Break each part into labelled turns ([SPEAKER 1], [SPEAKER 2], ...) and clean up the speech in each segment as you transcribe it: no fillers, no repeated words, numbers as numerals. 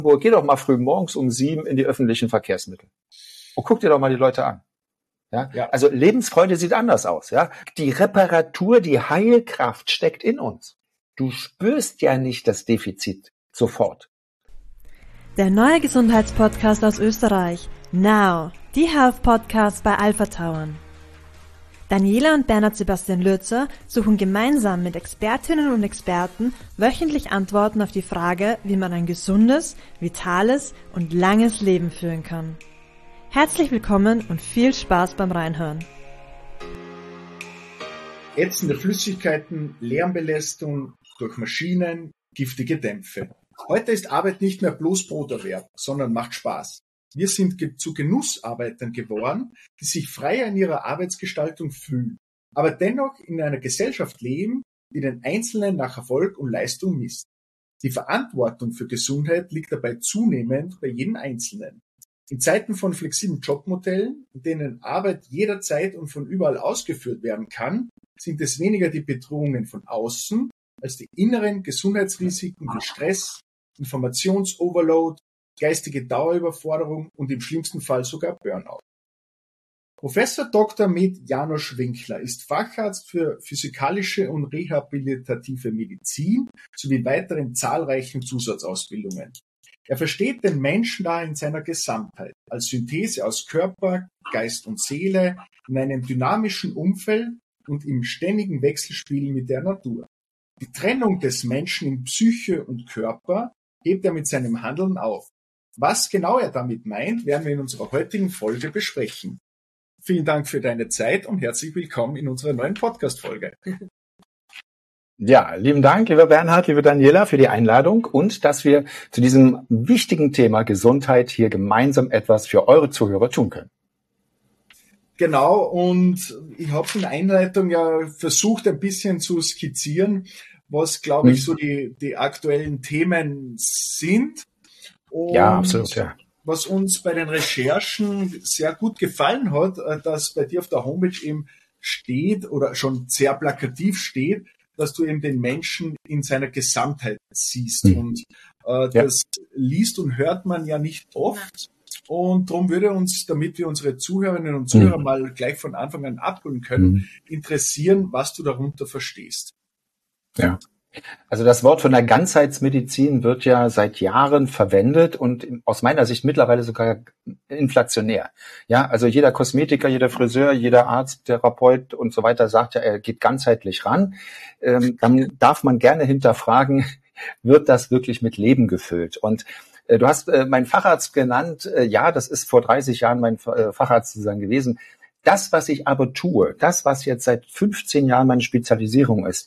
[SPEAKER 1] Geh doch mal früh morgens um 7 in die öffentlichen Verkehrsmittel. Und guck dir doch mal die Leute an. Ja? Also Lebensfreude sieht anders aus. Ja? Die Reparatur, die Heilkraft steckt in uns. Du spürst ja nicht das Defizit sofort.
[SPEAKER 2] Der neue Gesundheitspodcast aus Österreich. Now, die Health Podcast bei Alpha Tauern. Daniela und Bernhard Sebastian Lürzer suchen gemeinsam mit Expertinnen und Experten wöchentlich Antworten auf die Frage, wie man ein gesundes, vitales und langes Leben führen kann. Herzlich willkommen und viel Spaß beim Reinhören.
[SPEAKER 3] Ätzende Flüssigkeiten, Lärmbelästigung durch Maschinen, giftige Dämpfe. Heute ist Arbeit nicht mehr bloß Broterwerb, sondern macht Spaß. Wir sind zu Genussarbeitern geworden, die sich freier in ihrer Arbeitsgestaltung fühlen, aber dennoch in einer Gesellschaft leben, die den Einzelnen nach Erfolg und Leistung misst. Die Verantwortung für Gesundheit liegt dabei zunehmend bei jedem Einzelnen. In Zeiten von flexiblen Jobmodellen, in denen Arbeit jederzeit und von überall ausgeführt werden kann, sind es weniger die Bedrohungen von außen als die inneren Gesundheitsrisiken wie Stress, Informationsoverload, geistige Dauerüberforderung und im schlimmsten Fall sogar Burnout. Professor Dr. med. János Winkler ist Facharzt für physikalische und rehabilitative Medizin sowie weiteren zahlreichen Zusatzausbildungen. Er versteht den Menschen da in seiner Gesamtheit, als Synthese aus Körper, Geist und Seele, in einem dynamischen Umfeld und im ständigen Wechselspiel mit der Natur. Die Trennung des Menschen in Psyche und Körper hebt er mit seinem Handeln auf. Was genau er damit meint, werden wir in unserer heutigen Folge besprechen. Vielen Dank für deine Zeit und herzlich willkommen in unserer neuen Podcast-Folge.
[SPEAKER 1] Ja, lieben Dank, lieber Bernhard, liebe Daniela, für die Einladung und dass wir zu diesem wichtigen Thema Gesundheit hier gemeinsam etwas für eure Zuhörer tun können.
[SPEAKER 3] Genau, und ich habe in der Einleitung ja versucht, ein bisschen zu skizzieren, was, glaube ich, so die aktuellen Themen sind. Und
[SPEAKER 1] ja, absolut, ja.
[SPEAKER 3] Was uns bei den Recherchen sehr gut gefallen hat, dass bei dir auf der Homepage eben steht oder schon sehr plakativ steht, dass du eben den Menschen in seiner Gesamtheit siehst. Und das liest und hört man ja nicht oft. Und darum würde uns, damit wir unsere Zuhörerinnen und Zuhörer mal gleich von Anfang an abholen können, interessieren, was du darunter verstehst.
[SPEAKER 1] Ja. Also das Wort von der Ganzheitsmedizin wird ja seit Jahren verwendet und aus meiner Sicht mittlerweile sogar inflationär. Ja, also jeder Kosmetiker, jeder Friseur, jeder Arzt, Therapeut und so weiter sagt ja, er geht ganzheitlich ran. Dann darf man gerne hinterfragen, wird das wirklich mit Leben gefüllt? Und du hast meinen Facharzt genannt. Ja, das ist vor 30 Jahren mein Facharzt sozusagen gewesen. Das, was ich aber tue, das, was jetzt seit 15 Jahren meine Spezialisierung ist,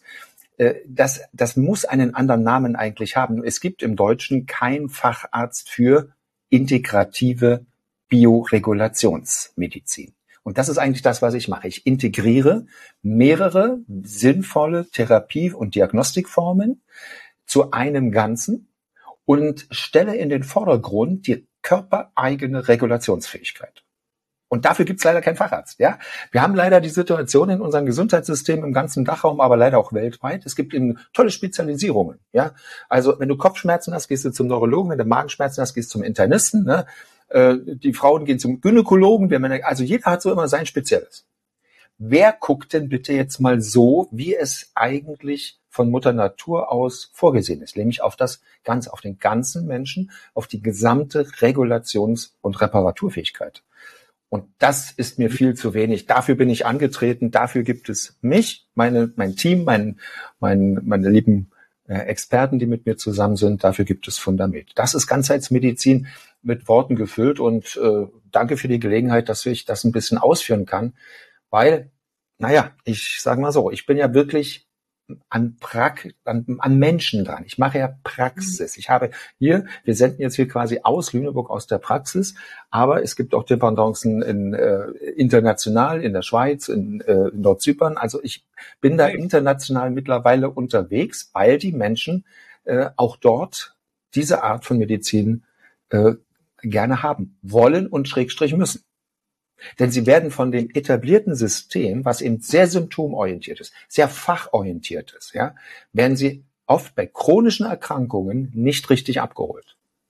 [SPEAKER 1] das muss einen anderen Namen eigentlich haben. Es gibt im Deutschen keinen Facharzt für integrative Bioregulationsmedizin. Und das ist eigentlich das, was ich mache. Ich integriere mehrere sinnvolle Therapie- und Diagnostikformen zu einem Ganzen und stelle in den Vordergrund die körpereigene Regulationsfähigkeit. Und dafür gibt's leider keinen Facharzt. Ja, wir haben leider die Situation in unserem Gesundheitssystem im ganzen Dachraum, aber leider auch weltweit. Es gibt eben tolle Spezialisierungen. Ja, also wenn du Kopfschmerzen hast, gehst du zum Neurologen. Wenn du Magenschmerzen hast, gehst du zum Internisten. Ne? Die Frauen gehen zum Gynäkologen. Also jeder hat so immer sein Spezielles. Wer guckt denn bitte jetzt mal so, wie es eigentlich von Mutter Natur aus vorgesehen ist, nämlich auf den ganzen Menschen, auf die gesamte Regulations- und Reparaturfähigkeit. Und das ist mir viel zu wenig. Dafür bin ich angetreten. Dafür gibt es mich, mein Team, meine lieben Experten, die mit mir zusammen sind. Dafür gibt es Fundament. Das ist Ganzheitsmedizin mit Worten gefüllt. Und danke für die Gelegenheit, dass ich das ein bisschen ausführen kann. Weil, ich sage mal so, ich bin ja wirklich an Menschen dran. Ich mache ja Praxis. Wir senden jetzt hier quasi aus Lüneburg aus der Praxis, aber es gibt auch Dependancen international in der Schweiz, in Nordzypern. Also ich bin da international mittlerweile unterwegs, weil die Menschen auch dort diese Art von Medizin gerne haben wollen und / müssen. Denn sie werden von dem etablierten System, was eben sehr symptomorientiert ist, sehr fachorientiert ist, ja, werden sie oft bei chronischen Erkrankungen nicht richtig abgeholt.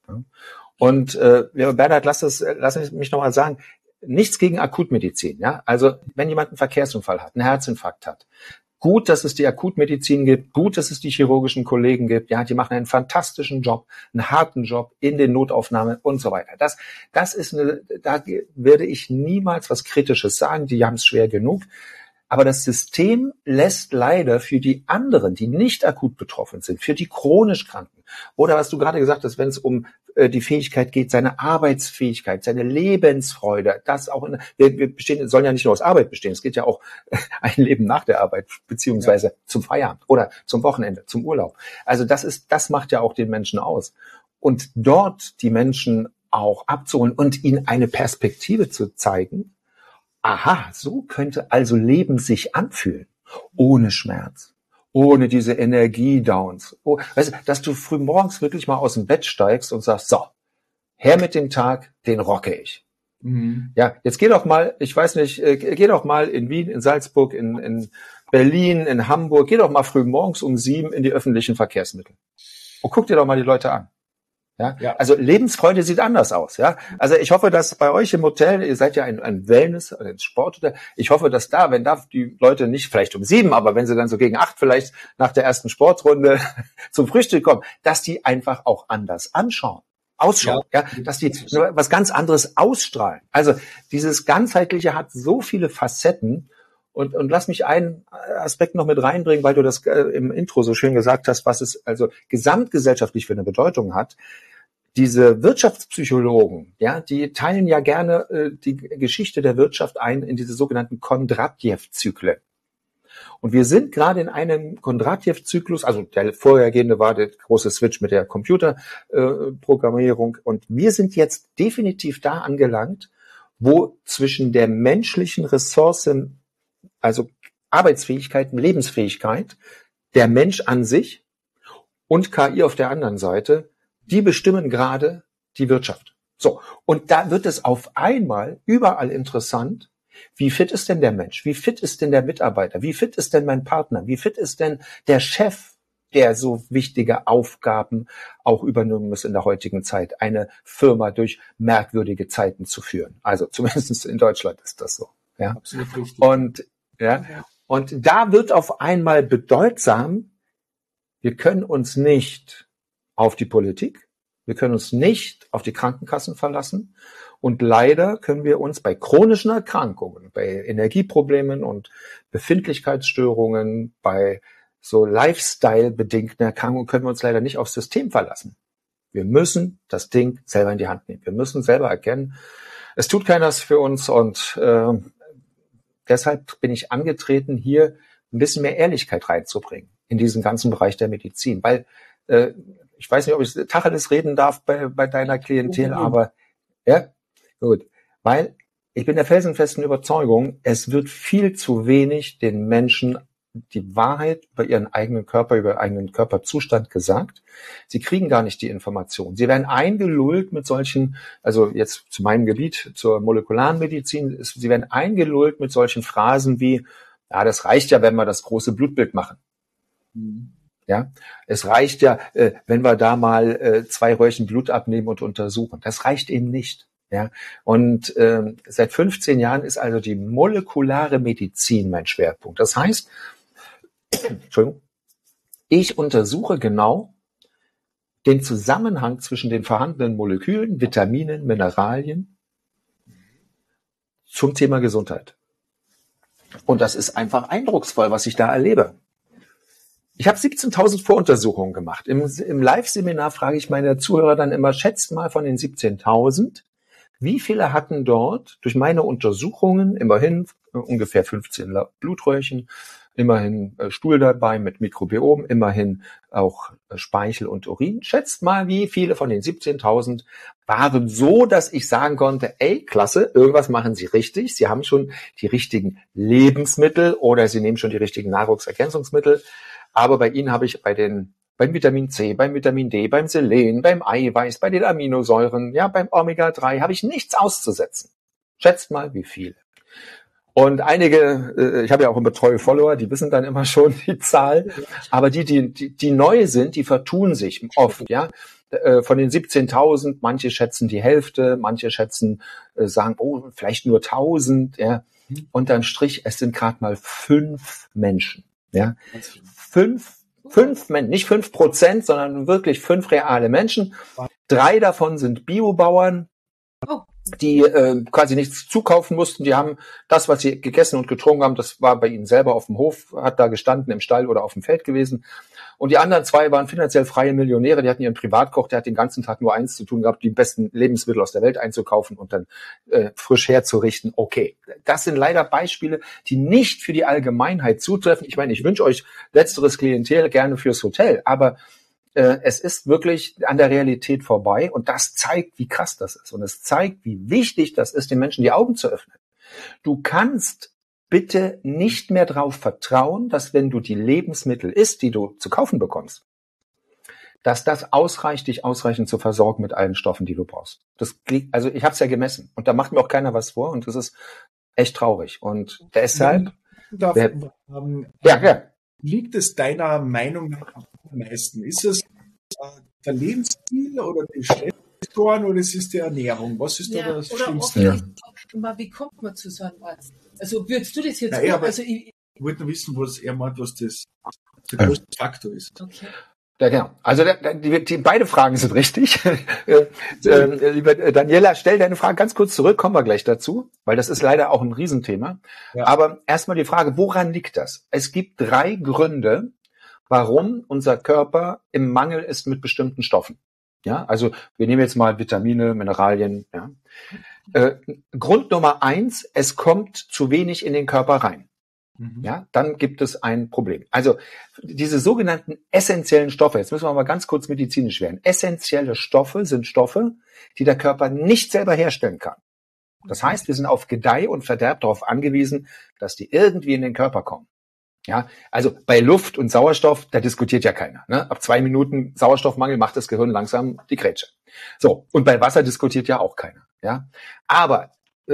[SPEAKER 1] Und Bernhard, lass mich noch mal sagen, nichts gegen Akutmedizin. Ja, also wenn jemand einen Verkehrsunfall hat, einen Herzinfarkt hat, gut, dass es die Akutmedizin gibt, gut, dass es die chirurgischen Kollegen gibt. Ja, die machen einen fantastischen Job, einen harten Job in den Notaufnahmen und so weiter. Da werde ich niemals was Kritisches sagen. Die haben es schwer genug. Aber das System lässt leider für die anderen, die nicht akut betroffen sind, für die chronisch Kranken oder was du gerade gesagt hast, wenn es um die Fähigkeit geht, seine Arbeitsfähigkeit, seine Lebensfreude, das auch wir sollen ja nicht nur aus Arbeit bestehen, es geht ja auch ein Leben nach der Arbeit, beziehungsweise zum Feierabend oder zum Wochenende, zum Urlaub. Also das macht ja auch den Menschen aus. Und dort die Menschen auch abzuholen und ihnen eine Perspektive zu zeigen, aha, so könnte also Leben sich anfühlen. Ohne Schmerz, ohne diese Energiedowns. Weißt du, dass du früh morgens wirklich mal aus dem Bett steigst und sagst, so, her mit dem Tag, den rocke ich. Mhm. Ja, jetzt geh doch mal, ich weiß nicht, geh doch mal in Wien, in Salzburg, in Berlin, in Hamburg, geh doch mal früh morgens um 7 in die öffentlichen Verkehrsmittel. Und guck dir doch mal die Leute an. Ja, also Lebensfreude sieht anders aus, ja. Also ich hoffe, dass bei euch im Hotel, ihr seid ja ein Wellness, ein Sporthotel, ich hoffe, dass wenn die Leute nicht vielleicht um 7, aber wenn sie dann so gegen 8 vielleicht nach der ersten Sportrunde zum Frühstück kommen, dass die einfach auch anders ausschauen, ja, dass die was ganz anderes ausstrahlen. Also dieses Ganzheitliche hat so viele Facetten. Und lass mich einen Aspekt noch mit reinbringen, weil du das im Intro so schön gesagt hast, was es also gesamtgesellschaftlich für eine Bedeutung hat. Diese Wirtschaftspsychologen, ja, die teilen ja gerne die Geschichte der Wirtschaft ein in diese sogenannten Kondratjew-Zyklen. Und wir sind gerade in einem Kondratjew-Zyklus, also der vorhergehende war der große Switch mit der Computerprogrammierung. Und wir sind jetzt definitiv da angelangt, wo zwischen der menschlichen Ressourcen, also Arbeitsfähigkeit, Lebensfähigkeit, der Mensch an sich und KI auf der anderen Seite, die bestimmen gerade die Wirtschaft. So, und da wird es auf einmal überall interessant, wie fit ist denn der Mensch? Wie fit ist denn der Mitarbeiter? Wie fit ist denn mein Partner? Wie fit ist denn der Chef, der so wichtige Aufgaben auch übernehmen muss in der heutigen Zeit, eine Firma durch merkwürdige Zeiten zu führen? Also zumindest in Deutschland ist das so. Ja, absolut richtig. Und da wird auf einmal bedeutsam, wir können uns nicht auf die Politik, wir können uns nicht auf die Krankenkassen verlassen und leider können wir uns bei chronischen Erkrankungen, bei Energieproblemen und Befindlichkeitsstörungen, bei so Lifestyle-bedingten Erkrankungen können wir uns leider nicht aufs System verlassen. Wir müssen das Ding selber in die Hand nehmen. Wir müssen selber erkennen, es tut keiner für uns und deshalb bin ich angetreten, hier ein bisschen mehr Ehrlichkeit reinzubringen in diesen ganzen Bereich der Medizin. Weil ich weiß nicht, ob ich Tacheles reden darf bei deiner Klientel, aber ja, gut. Weil ich bin der felsenfesten Überzeugung, es wird viel zu wenig den Menschen die Wahrheit über ihren eigenen Körper, über ihren eigenen Körperzustand gesagt. Sie kriegen gar nicht die Information. Sie werden eingelullt mit solchen, also jetzt zu meinem Gebiet, zur molekularen Medizin, sie werden eingelullt mit solchen Phrasen wie, ja, das reicht ja, wenn wir das große Blutbild machen. Ja, es reicht ja, wenn wir da mal 2 Röhrchen Blut abnehmen und untersuchen. Das reicht eben nicht. Ja, und seit 15 Jahren ist also die molekulare Medizin mein Schwerpunkt. Das heißt, Entschuldigung, ich untersuche genau den Zusammenhang zwischen den vorhandenen Molekülen, Vitaminen, Mineralien zum Thema Gesundheit. Und das ist einfach eindrucksvoll, was ich da erlebe. Ich habe 17.000 Voruntersuchungen gemacht. Im Live-Seminar frage ich meine Zuhörer dann immer, schätzt mal von den 17.000, wie viele hatten dort durch meine Untersuchungen immerhin ungefähr 15 Blutröhrchen, immerhin Stuhl dabei mit Mikrobiom, immerhin auch Speichel und Urin. Schätzt mal, wie viele von den 17.000 waren so, dass ich sagen konnte, ey, klasse, irgendwas machen Sie richtig. Sie haben schon die richtigen Lebensmittel oder Sie nehmen schon die richtigen Nahrungsergänzungsmittel. Aber bei Ihnen habe ich beim Vitamin C, beim Vitamin D, beim Selen, beim Eiweiß, bei den Aminosäuren, ja, beim Omega-3 habe ich nichts auszusetzen. Schätzt mal, wie viele. Und einige, ich habe ja auch immer treue Follower, die wissen dann immer schon die Zahl, aber die neu sind, die vertun sich oft, ja. von den 17.000, manche schätzen die Hälfte, manche schätzen, sagen, oh, vielleicht nur 1.000, ja. Unterm Strich, es sind gerade mal 5 Menschen, ja. 5 Menschen, nicht 5%, sondern wirklich 5 reale Menschen. 3 davon sind Biobauern, die quasi nichts zukaufen mussten. Die haben das, was sie gegessen und getrunken haben, das war bei ihnen selber auf dem Hof, hat da gestanden im Stall oder auf dem Feld gewesen. Und die anderen 2 waren finanziell freie Millionäre, die hatten ihren Privatkoch, der hat den ganzen Tag nur eins zu tun gehabt, die besten Lebensmittel aus der Welt einzukaufen und dann frisch herzurichten. Okay, das sind leider Beispiele, die nicht für die Allgemeinheit zutreffen. Ich meine, ich wünsche euch letzteres Klientel gerne fürs Hotel, aber es ist wirklich an der Realität vorbei und das zeigt, wie krass das ist. Und es zeigt, wie wichtig das ist, den Menschen die Augen zu öffnen. Du kannst bitte nicht mehr darauf vertrauen, dass wenn du die Lebensmittel isst, die du zu kaufen bekommst, dass das ausreicht, dich ausreichend zu versorgen mit allen Stoffen, die du brauchst. Also ich habe es ja gemessen und da macht mir auch keiner was vor und das ist echt traurig. Und deshalb...
[SPEAKER 3] Liegt es deiner Meinung nach am meisten? Ist es der Lebensstil oder die Stressfaktoren oder ist es die Ernährung? Was ist da das Schlimmste?
[SPEAKER 4] Wie kommt man zu so einem Arzt? Also würdest du das jetzt...
[SPEAKER 3] ich wollte nur wissen, was er meint, was das der größte Faktor ist.
[SPEAKER 4] Okay.
[SPEAKER 1] Ja, genau. Also beide Fragen sind richtig. Liebe Daniela, stell deine Frage ganz kurz zurück, kommen wir gleich dazu, weil das ist leider auch ein Riesenthema. Ja. Aber erstmal die Frage, woran liegt das? Es gibt 3 Gründe, warum unser Körper im Mangel ist mit bestimmten Stoffen. Ja, also wir nehmen jetzt mal Vitamine, Mineralien. Ja. Grund Nummer 1, es kommt zu wenig in den Körper rein. Ja, dann gibt es ein Problem. Also diese sogenannten essentiellen Stoffe, jetzt müssen wir mal ganz kurz medizinisch werden. Essentielle Stoffe sind Stoffe, die der Körper nicht selber herstellen kann. Das heißt, wir sind auf Gedeih und Verderb darauf angewiesen, dass die irgendwie in den Körper kommen. Ja, also bei Luft und Sauerstoff, da diskutiert ja keiner. Ne? Ab 2 Minuten Sauerstoffmangel macht das Gehirn langsam die Grätsche. So, und bei Wasser diskutiert ja auch keiner. Ja, aber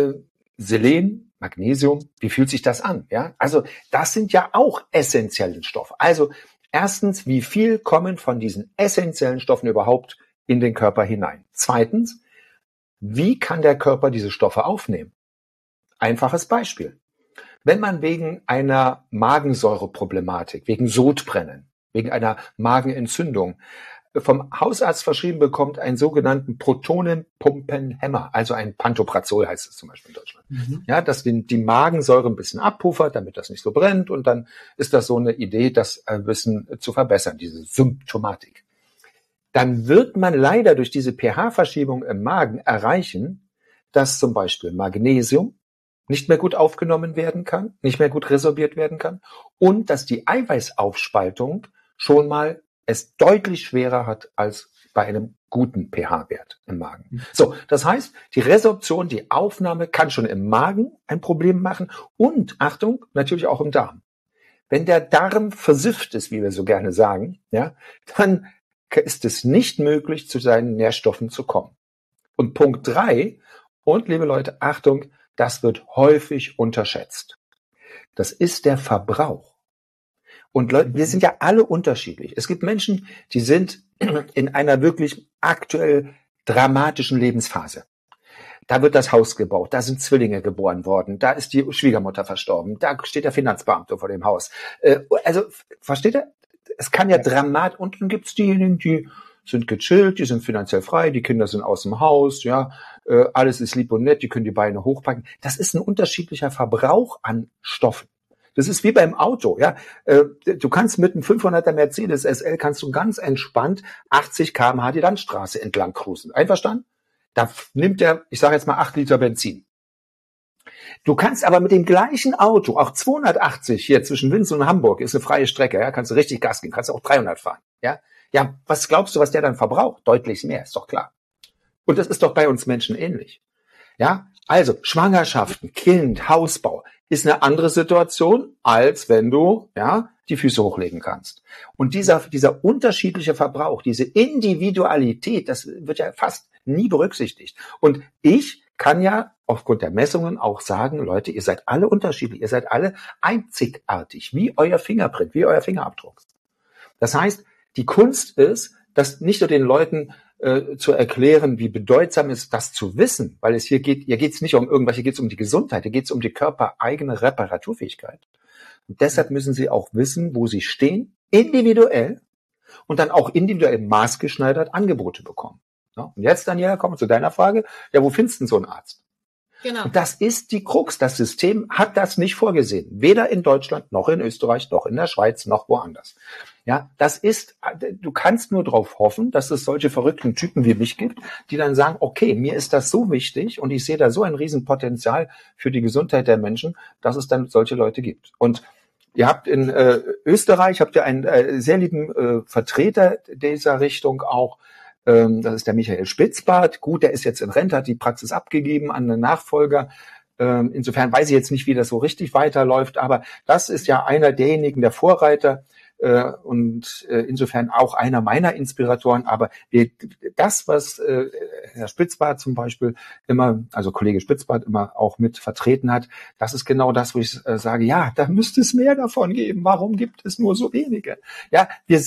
[SPEAKER 1] Selen, Magnesium, wie fühlt sich das an? Ja, also das sind ja auch essentielle Stoffe. Also erstens, wie viel kommen von diesen essentiellen Stoffen überhaupt in den Körper hinein? Zweitens, wie kann der Körper diese Stoffe aufnehmen? Einfaches Beispiel. Wenn man wegen einer Magensäureproblematik, wegen Sodbrennen, wegen einer Magenentzündung vom Hausarzt verschrieben bekommt, einen sogenannten Protonenpumpenhemmer, also ein Pantoprazol heißt es zum Beispiel in Deutschland. Ja, dass die Magensäure ein bisschen abpuffert, damit das nicht so brennt und dann ist das so eine Idee, das ein bisschen zu verbessern, diese Symptomatik. Dann wird man leider durch diese pH-Verschiebung im Magen erreichen, dass zum Beispiel Magnesium nicht mehr gut aufgenommen werden kann, nicht mehr gut resorbiert werden kann und dass die Eiweißaufspaltung schon mal es deutlich schwerer hat als bei einem guten pH-Wert im Magen. So, das heißt, die Resorption, die Aufnahme kann schon im Magen ein Problem machen und, Achtung, natürlich auch im Darm. Wenn der Darm versifft ist, wie wir so gerne sagen, ja, dann ist es nicht möglich, zu seinen Nährstoffen zu kommen. Und Punkt 3, und liebe Leute, Achtung, das wird häufig unterschätzt. Das ist der Verbrauch. Und Leute, wir sind ja alle unterschiedlich. Es gibt Menschen, die sind in einer wirklich aktuell dramatischen Lebensphase. Da wird das Haus gebaut, da sind Zwillinge geboren worden, da ist die Schwiegermutter verstorben, da steht der Finanzbeamte vor dem Haus. Also, versteht ihr? Es kann ja dramatisch, und dann gibt's diejenigen, die sind gechillt, die sind finanziell frei, die Kinder sind aus dem Haus, ja, alles ist lieb und nett, die können die Beine hochpacken. Das ist ein unterschiedlicher Verbrauch an Stoffen. Das ist wie beim Auto, ja. Du kannst mit einem 500er Mercedes SL kannst du ganz entspannt 80 km/h die Landstraße entlang cruisen. Einverstanden? Da nimmt der, ich sage jetzt mal 8 Liter Benzin. Du kannst aber mit dem gleichen Auto, auch 280 hier zwischen Winz und Hamburg, ist eine freie Strecke, ja, kannst du richtig Gas geben, kannst du auch 300 fahren, ja. Ja, was glaubst du, was der dann verbraucht? Deutlich mehr, ist doch klar. Und das ist doch bei uns Menschen ähnlich. Ja, also Schwangerschaften, Kind, Hausbau ist eine andere Situation, als wenn du die Füße hochlegen kannst. Und dieser unterschiedliche Verbrauch, diese Individualität, das wird ja fast nie berücksichtigt. Und ich kann ja aufgrund der Messungen auch sagen, Leute, ihr seid alle unterschiedlich, ihr seid alle einzigartig, wie euer Fingerprint, wie euer Fingerabdruck. Das heißt, die Kunst ist, das nicht nur den Leuten zu erklären, wie bedeutsam ist, das zu wissen, weil es hier geht's nicht um irgendwas, hier geht's um die Gesundheit, hier geht's um die körpereigene Reparaturfähigkeit. Und deshalb müssen sie auch wissen, wo sie stehen, individuell und dann auch individuell maßgeschneidert Angebote bekommen. Ja, und jetzt, Daniela, kommen wir zu deiner Frage. Ja, wo findest du denn so einen Arzt?
[SPEAKER 4] Genau.
[SPEAKER 1] Und das ist die Krux. Das System hat das nicht vorgesehen. Weder in Deutschland, noch in Österreich, noch in der Schweiz, noch woanders. Ja, du kannst nur darauf hoffen, dass es solche verrückten Typen wie mich gibt, die dann sagen, okay, mir ist das so wichtig und ich sehe da so ein Riesenpotenzial für die Gesundheit der Menschen, dass es dann solche Leute gibt. Und ihr habt in Österreich einen sehr lieben Vertreter dieser Richtung auch. Das ist der Michael Spitzbart. Gut, der ist jetzt in Rente, hat die Praxis abgegeben an einen Nachfolger. Insofern weiß ich jetzt nicht, wie das so richtig weiterläuft, aber das ist ja einer derjenigen, der Vorreiter und insofern auch einer meiner Inspiratoren. Aber das, was Herr Spitzbart zum Beispiel immer, also Kollege Spitzbart immer auch mit vertreten hat, das ist genau das, wo ich sage, ja, da müsste es mehr davon geben. Warum gibt es nur so wenige? Ja,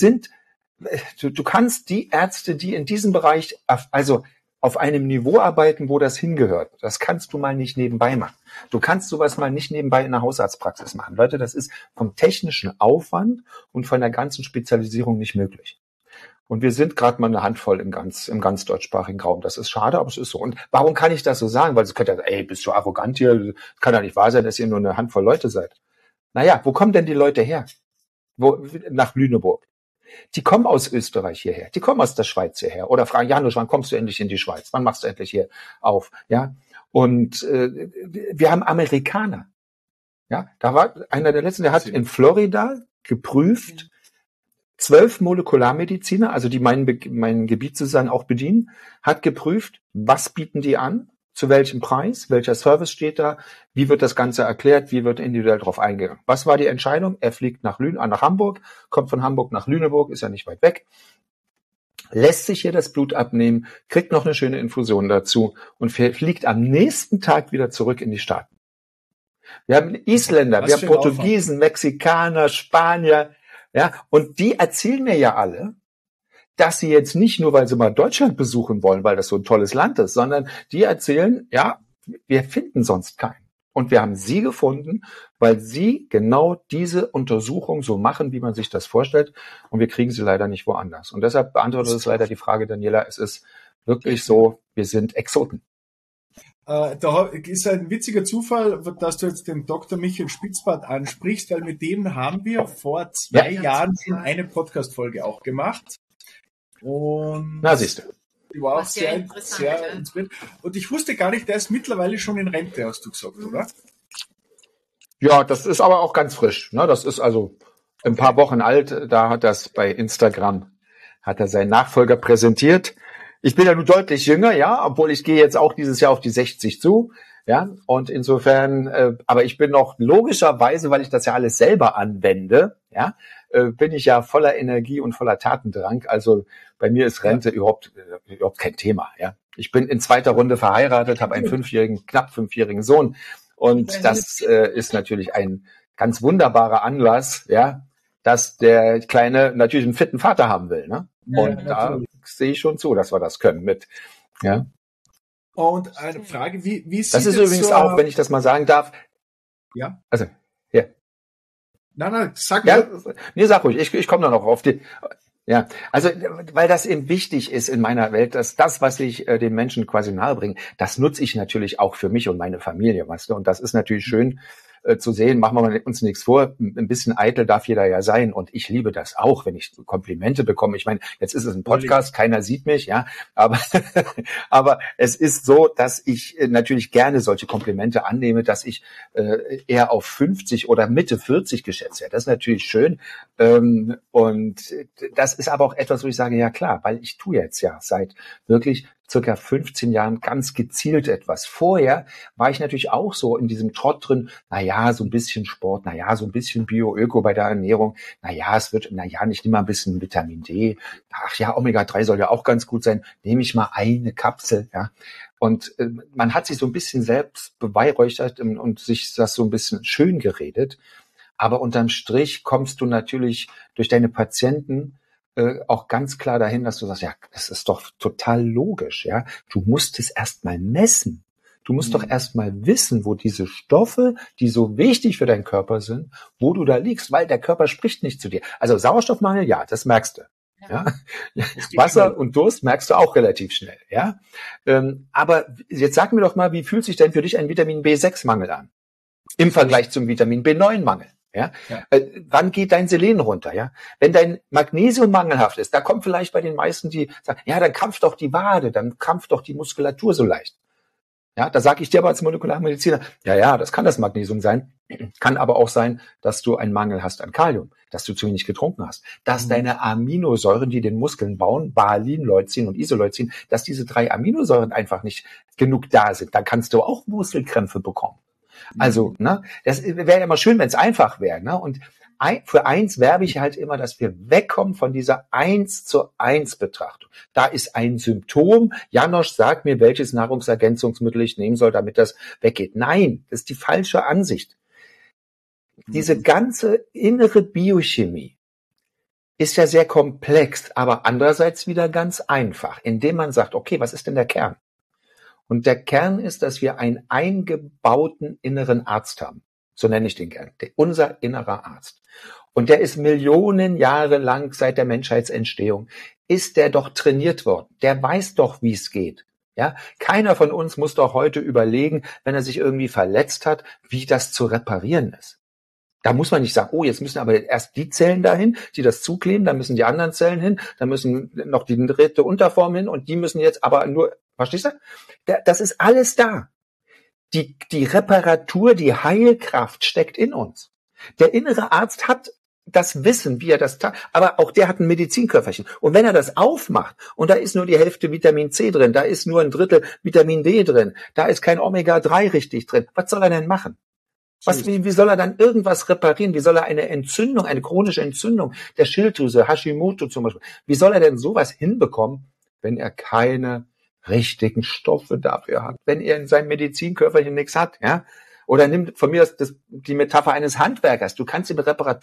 [SPEAKER 1] du kannst die Ärzte, die in diesem Bereich, also auf einem Niveau arbeiten, wo das hingehört, das kannst du mal nicht nebenbei machen. Du kannst sowas mal nicht nebenbei in einer Hausarztpraxis machen. Leute, das ist vom technischen Aufwand und von der ganzen Spezialisierung nicht möglich. Und wir sind gerade mal eine Handvoll im ganz deutschsprachigen Raum. Das ist schade, aber es ist so. Und warum kann ich das so sagen? Weil es könnte ja sagen, ey, bist du arrogant hier? Kann ja nicht wahr sein, dass ihr nur eine Handvoll Leute seid. Naja, wo kommen denn die Leute her? Nach Lüneburg. Die kommen aus Österreich hierher, die kommen aus der Schweiz hierher oder fragen, Janusz, wann kommst du endlich in die Schweiz? Wann machst du endlich hier auf? Ja, und wir haben Amerikaner. Ja, da war einer der letzten, der hat in Florida geprüft, 12 Molekularmediziner, also die mein Gebiet sozusagen auch bedienen, hat geprüft, was bieten die an, zu welchem Preis, welcher Service steht da, wie wird das Ganze erklärt, wie wird individuell drauf eingegangen. Was war die Entscheidung? Er fliegt nach Hamburg, kommt von Hamburg nach Lüneburg, ist ja nicht weit weg, lässt sich hier das Blut abnehmen, kriegt noch eine schöne Infusion dazu und fliegt am nächsten Tag wieder zurück in die Staaten. Wir haben Isländer, wir haben Portugiesen, Mexikaner, Spanier, ja, und die erzählen mir ja alle, dass sie jetzt nicht nur, weil sie mal Deutschland besuchen wollen, weil das so ein tolles Land ist, sondern die erzählen, ja, wir finden sonst keinen. Und wir haben sie gefunden, weil sie genau diese Untersuchung so machen, wie man sich das vorstellt. Und wir kriegen sie leider nicht woanders. Und deshalb beantwortet es leider die Frage, Daniela, es ist wirklich so, wir sind Exoten.
[SPEAKER 3] Da ist ein witziger Zufall, dass du jetzt den Dr. Michael Spitzbart ansprichst, weil mit dem haben wir vor 2 Jahren schon eine Podcast-Folge auch gemacht. Und
[SPEAKER 1] na, siehst du.
[SPEAKER 3] Die war auch sehr inspirierend. Und ich wusste gar nicht, der ist mittlerweile schon in Rente, hast du gesagt, oder?
[SPEAKER 1] Ja, das ist aber auch ganz frisch. Ne? Das ist also ein paar Wochen alt. Da hat das bei Instagram, hat er seinen Nachfolger präsentiert. Ich bin ja nur deutlich jünger, ja, obwohl ich gehe jetzt auch dieses Jahr auf die 60 zu. Ja, und insofern, aber ich bin noch logischerweise, weil ich das ja alles selber anwende, ja, bin ich ja voller Energie und voller Tatendrang. Also bei mir ist Rente überhaupt kein Thema, ja. Ich bin in zweiter Runde verheiratet, habe einen knapp fünfjährigen Sohn. Und das ist natürlich ein ganz wunderbarer Anlass, ja, dass der Kleine natürlich einen fitten Vater haben will, ne? Ja, und da sehe ich schon zu, dass wir das können mit, ja.
[SPEAKER 3] Und eine Frage, wie sieht
[SPEAKER 1] das ist übrigens so, auch, wenn ich das mal sagen darf.
[SPEAKER 3] Ja.
[SPEAKER 1] Also, ja.
[SPEAKER 3] Nein, sag
[SPEAKER 1] ja. Nee, sag ruhig, ich komme da noch auf die. Ja, also, weil das eben wichtig ist in meiner Welt, dass das, was ich den Menschen quasi nahebringe, das nutze ich natürlich auch für mich und meine Familie, weißt du. Und das ist natürlich schön zu sehen, machen wir uns nichts vor, ein bisschen eitel darf jeder ja sein und ich liebe das auch, wenn ich Komplimente bekomme. Ich meine, jetzt ist es ein Podcast, keiner sieht mich, ja, aber aber es ist so, dass ich natürlich gerne solche Komplimente annehme, dass ich eher auf 50 oder Mitte 40 geschätzt werde. Das ist natürlich schön und das ist aber auch etwas, wo ich sage, ja klar, weil ich tue jetzt ja seit wirklich circa 15 Jahren ganz gezielt etwas. Vorher war ich natürlich auch so in diesem Trott drin, so ein bisschen Sport, so ein bisschen Bio-Öko bei der Ernährung, ich nehme mal ein bisschen Vitamin D, Omega-3 soll ja auch ganz gut sein, nehme ich mal eine Kapsel, ja. Und man hat sich so ein bisschen selbst beweihräuchert und sich das so ein bisschen schön geredet, aber unterm Strich kommst du natürlich durch deine Patienten auch ganz klar dahin, dass du sagst, ja, das ist doch total logisch, ja. Du musst es erstmal messen. Du musst doch erstmal wissen, wo diese Stoffe, die so wichtig für deinen Körper sind, wo du da liegst, weil der Körper spricht nicht zu dir. Also Sauerstoffmangel, ja, das merkst du. Ja. Wasser und Durst merkst du auch relativ schnell, ja. Aber jetzt sag mir doch mal, wie fühlt sich denn für dich ein Vitamin B6-Mangel an? Im Vergleich zum Vitamin B9-Mangel. Ja? Wann geht dein Selen runter? Ja? Wenn dein Magnesium mangelhaft ist, da kommt vielleicht bei den meisten, die sagen, ja, dann krampft doch die Wade, dann krampft doch die Muskulatur so leicht. Ja, da sage ich dir aber als Molekularmediziner, ja, das kann das Magnesium sein, kann aber auch sein, dass du einen Mangel hast an Kalium, dass du zu wenig getrunken hast, dass deine Aminosäuren, die den Muskeln bauen, Valin, Leucin und Isoleucin, dass diese 3 Aminosäuren einfach nicht genug da sind. Dann kannst du auch Muskelkrämpfe bekommen. Also, ne, das wäre ja mal schön, wenn es einfach wäre, ne? Und für eins werbe ich halt immer, dass wir wegkommen von dieser 1:1 Betrachtung. Da ist ein Symptom. Janosch sagt mir, welches Nahrungsergänzungsmittel ich nehmen soll, damit das weggeht. Nein, das ist die falsche Ansicht. Diese ganze innere Biochemie ist ja sehr komplex, aber andererseits wieder ganz einfach, indem man sagt, okay, was ist denn der Kern? Und der Kern ist, dass wir einen eingebauten inneren Arzt haben. So nenne ich den Kern. Unser innerer Arzt. Und der ist Millionen Jahre lang seit der Menschheitsentstehung, ist der doch trainiert worden. Der weiß doch, wie es geht. Ja, keiner von uns muss doch heute überlegen, wenn er sich irgendwie verletzt hat, wie das zu reparieren ist. Da muss man nicht sagen, oh, jetzt müssen aber erst die Zellen dahin, die das zukleben, dann müssen die anderen Zellen hin, dann müssen noch die dritte Unterform hin und die müssen jetzt aber nur, verstehst du? Das ist alles da. Die Reparatur, die Heilkraft steckt in uns. Der innere Arzt hat das Wissen, wie er das tat, aber auch der hat ein Medizinköfferchen. Und wenn er das aufmacht und da ist nur die Hälfte Vitamin C drin, da ist nur ein Drittel Vitamin D drin, da ist kein Omega-3 richtig drin, was soll er denn machen? Wie soll er dann irgendwas reparieren? Wie soll er eine Entzündung, eine chronische Entzündung der Schilddrüse, Hashimoto zum Beispiel, wie soll er denn sowas hinbekommen, wenn er keine richtigen Stoffe dafür hat, wenn er in seinem Medizinkörperchen nichts hat, ja? Oder nimm von mir die Metapher eines Handwerkers. Du kannst ihm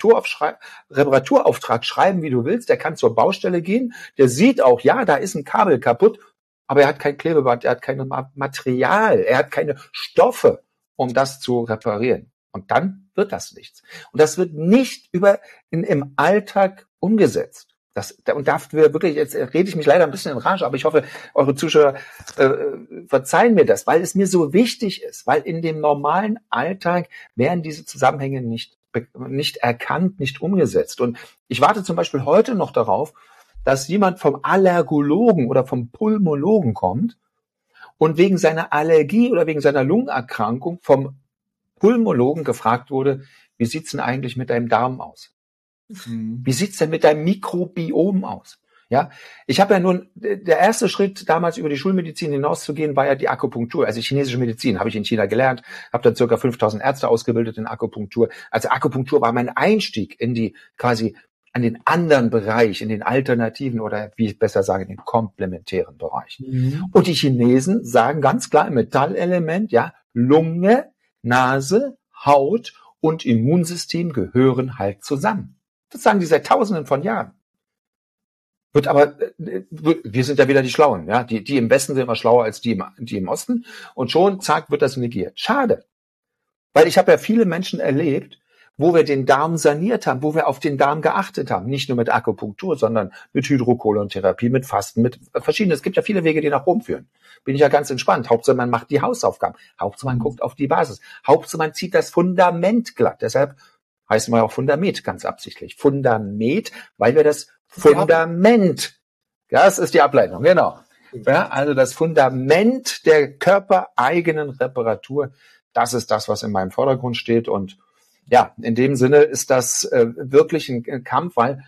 [SPEAKER 1] Reparaturauftrag schreiben, wie du willst. Der kann zur Baustelle gehen. Der sieht auch, ja, da ist ein Kabel kaputt, aber er hat kein Klebeband, er hat kein Material, er hat keine Stoffe, um das zu reparieren. Und dann wird das nichts. Und das wird nicht im Alltag umgesetzt. Und dafür wirklich, jetzt rede ich mich leider ein bisschen in Rage, aber ich hoffe, eure Zuschauer verzeihen mir das, weil es mir so wichtig ist, weil in dem normalen Alltag werden diese Zusammenhänge nicht erkannt, nicht umgesetzt. Und ich warte zum Beispiel heute noch darauf, dass jemand vom Allergologen oder vom Pulmologen kommt und wegen seiner Allergie oder wegen seiner Lungenerkrankung vom Pulmologen gefragt wurde, wie sieht's denn eigentlich mit deinem Darm aus? Wie sieht's denn mit deinem Mikrobiom aus? Ja, ich habe ja nun, der erste Schritt damals über die Schulmedizin hinauszugehen, war ja die Akupunktur, also chinesische Medizin, habe ich in China gelernt, habe dann ca. 5000 Ärzte ausgebildet in Akupunktur. Also Akupunktur war mein Einstieg in an den anderen Bereich, in den alternativen oder wie ich besser sage, in den komplementären Bereich. Und die Chinesen sagen ganz klar im Metallelement, ja, Lunge, Nase, Haut und Immunsystem gehören halt zusammen. Das sagen die seit Tausenden von Jahren. Wir sind ja wieder die Schlauen, ja. Die im Westen sind immer schlauer als die im Osten. Und schon, zack, wird das negiert. Schade. Weil ich habe ja viele Menschen erlebt, wo wir den Darm saniert haben, wo wir auf den Darm geachtet haben. Nicht nur mit Akupunktur, sondern mit Hydrokohlentherapie, mit Fasten, mit verschiedenen. Es gibt ja viele Wege, die nach Rom führen. Bin ich ja ganz entspannt. Hauptsache, man macht die Hausaufgaben. Hauptsache, man guckt auf die Basis. Hauptsache, man zieht das Fundament glatt. Deshalb heißt mal auch Fundament ganz absichtlich. Fundament, weil wir das Fundament, das ist die Ableitung, genau. Ja, also das Fundament der körpereigenen Reparatur, das ist das, was in meinem Vordergrund steht. Und ja, in dem Sinne ist das wirklich ein Kampf, weil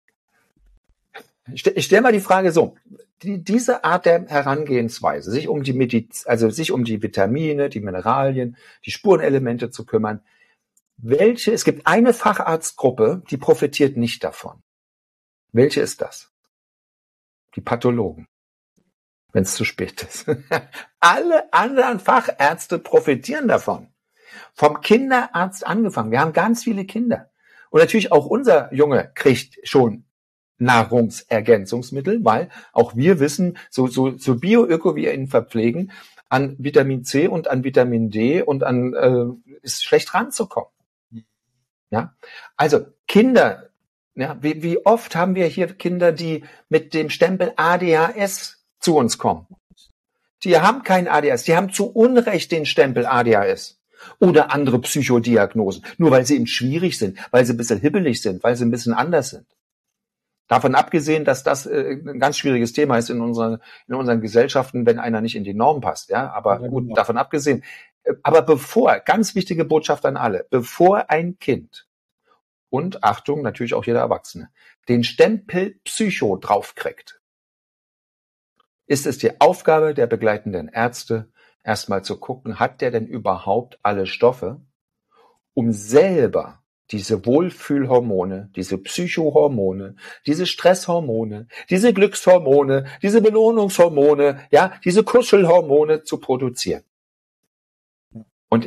[SPEAKER 1] ich stelle mal die Frage so, diese Art der Herangehensweise, sich um die Vitamine, die Mineralien, die Spurenelemente zu kümmern, es gibt eine Facharztgruppe, die profitiert nicht davon. Welche ist das? Die Pathologen. Wenn es zu spät ist. Alle anderen Fachärzte profitieren davon. Vom Kinderarzt angefangen. Wir haben ganz viele Kinder. Und natürlich auch unser Junge kriegt schon Nahrungsergänzungsmittel, weil auch wir wissen, so Bio-Öko wir ihn verpflegen, an Vitamin C und an Vitamin D und ist schlecht ranzukommen. Ja, also Kinder, ja, wie oft haben wir hier Kinder, die mit dem Stempel ADHS zu uns kommen? Die haben kein ADHS, die haben zu Unrecht den Stempel ADHS oder andere Psychodiagnosen, nur weil sie eben schwierig sind, weil sie ein bisschen hibbelig sind, weil sie ein bisschen anders sind. Davon abgesehen, dass das ein ganz schwieriges Thema ist in unseren Gesellschaften, wenn einer nicht in die Norm passt. Ja, aber gut, davon abgesehen. Aber ganz wichtige Botschaft an alle, bevor ein Kind und Achtung, natürlich auch jeder Erwachsene, den Stempel Psycho draufkriegt, ist es die Aufgabe der begleitenden Ärzte, erstmal zu gucken, hat der denn überhaupt alle Stoffe, um selber diese Wohlfühlhormone, diese Psychohormone, diese Stresshormone, diese Glückshormone, diese Belohnungshormone, ja, diese Kuschelhormone zu produzieren. Und